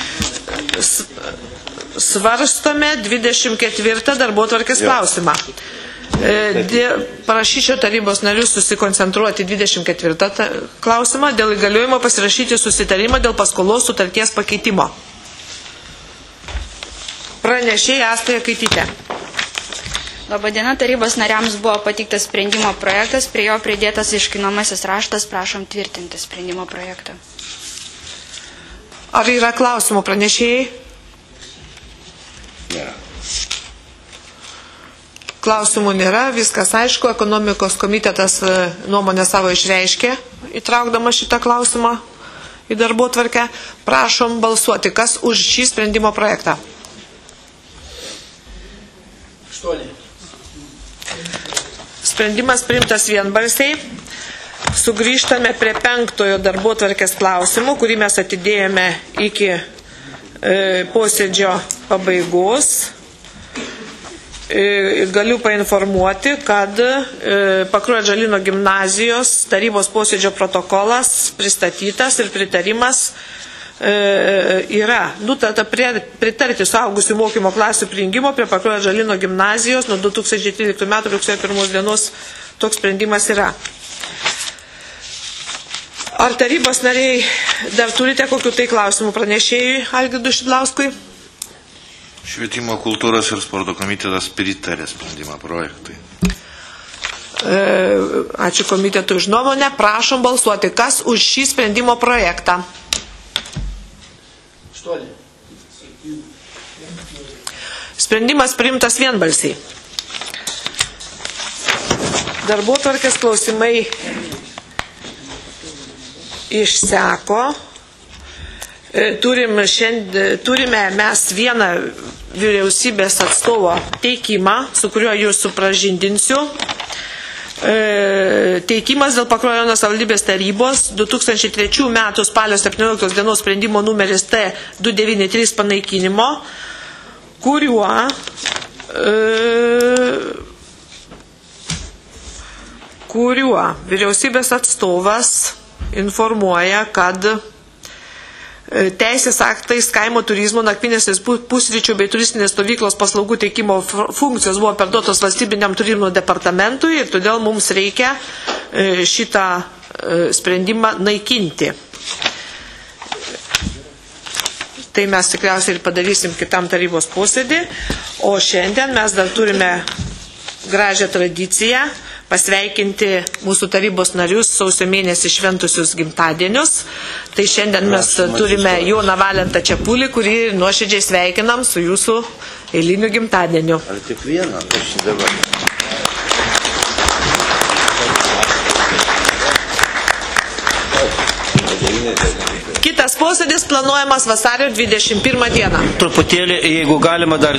Svarstome 24 darbo tvarkės klausimą. Parašyčiau tarybos narius susikoncentruoti 24 klausimą dėl įgaliojimo pasirašyti susitarimą dėl paskolos sutarties pakeitimo. Pranešėja Asta Jakaitytė. Labadiena, tarybos nariams buvo pateiktas sprendimo projektas, prie jo pridėtas aiškinamasis raštas, prašom tvirtinti sprendimo projektą. Ar yra klausimų pranešėjai? Nėra. Klausimų nėra, viskas aišku, ekonomikos komitetas nuomonę savo išreiškė, įtraukdama šitą klausimą į darbo tvarkę. Prašom balsuoti, kas už šį sprendimo projektą. 8. Sprendimas priimtas vienbalsiai. Sugrįžtame prie 5 darbo tvarkės klausimų, kurį mes atidėjome iki posėdžio pabaigos. Galiu painformuoti, kad Pakruojo Atžalyno gimnazijos tarybos posėdžio protokolas pristatytas ir pritarimas yra nutarta pritarti suaugusių mokymo klasių prijungimo prie Pakruojo Atžalyno gimnazijos nuo 2013 m. rugsėjo 1 dienos. Toks sprendimas yra. Ar tarybos nariai dar turite kokių tai klausimų pranešėjui Algirdui Šidlauskui? Švietimo, kultūros ir sporto komitetas pritarė sprendimą projektui. Ačiū komitetui už nuomonę. Prašom balsuoti, kas už šį sprendimo projektą. 8. Sprendimas priimtas vienbalsiai. Darbotvarkės klausimai išseko. Turime mes vieną vyriausybės atstovo teikimą, su kuriuo jūs supažindinsiu. Teikimas dėl Pakruojo rajono savivaldybės tarybos 2003 metų spalio 17 dienos sprendimo numeris T293 panaikinimo, kuriuo vyriausybės atstovas informuoja, kad teisės aktais kaimo turizmo, nakvinės pusryčių bei turistinės stovyklos paslaugų teikimo funkcijos buvo perduotos valstybiniam turizmo departamentui ir todėl mums reikia šitą sprendimą naikinti. Tai mes tikriausiai ir padarysim kitam tarybos posėdį, o šiandien mes dar turime gražią tradiciją pasveikinti mūsų tarybos narius sausio mėnesį šventusius gimtadienius. Tai šiandien mes turime Joną Valentą Čepulį, kurį nuoširdžiai sveikinam su jūsų eiliniu gimtadieniu. Ar tik vieną? Aš dabar. Kitas posėdis planuojamas vasario 21 dieną. Truputėlį, jeigu galima dar...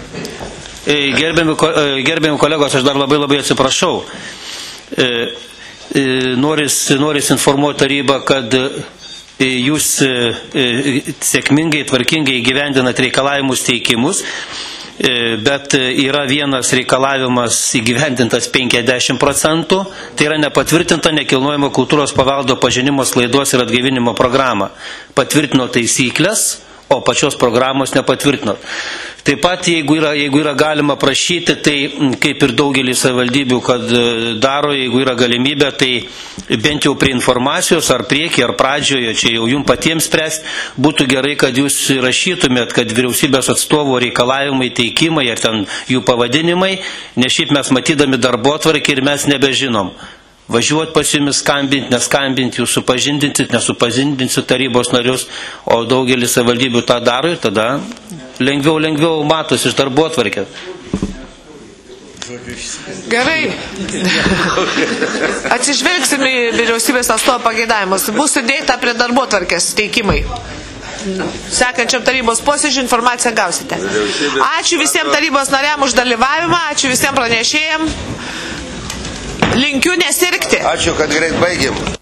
Gerbiami kolegos, aš dar labai atsiprašau. Noris informuoti tarybą, kad jūs sėkmingai, tvarkingai įgyvendinat reikalavimus teikimus, bet yra vienas reikalavimas įgyvendintas 50%, tai yra nepatvirtinta nekilnojamo kultūros paveldo pažinimo sklaidos ir atgaivinimo programa. Patvirtino taisyklės, o pačios programos nepatvirtino. Taip pat, jeigu yra galima prašyti, tai kaip ir daugelį savivaldybių, kad daro, jeigu yra galimybė, tai bent jau prie informacijos, ar priekį, ar pradžioje, čia jau jums patiems spręsti, būtų gerai, kad jūs rašytumėt, kad vyriausybės atstovo reikalavimai, teikimai, ar ten jų pavadinimai, nes šiaip mes matydami darbotvarkį ir mes nebežinom. Važiuot pas jumis, skambinti, neskambinti, jūs supažindinsit, nesupažindinsit tarybos narius, o daugelis savivaldybių tą daro ir tada lengviau matos iš darbotvarkės. Gerai. Atsižvelgsim į vyriausybės atstovo pageidavimus. Bus sudėta prie darbotvarkės teikimai. Sekančiam tarybos posėdžiui informaciją gausite. Ačiū visiems tarybos nariam už dalyvavimą, ačiū visiems pranešėjams. Linkiu nesirgti. Ačiū, kad greit baigėm.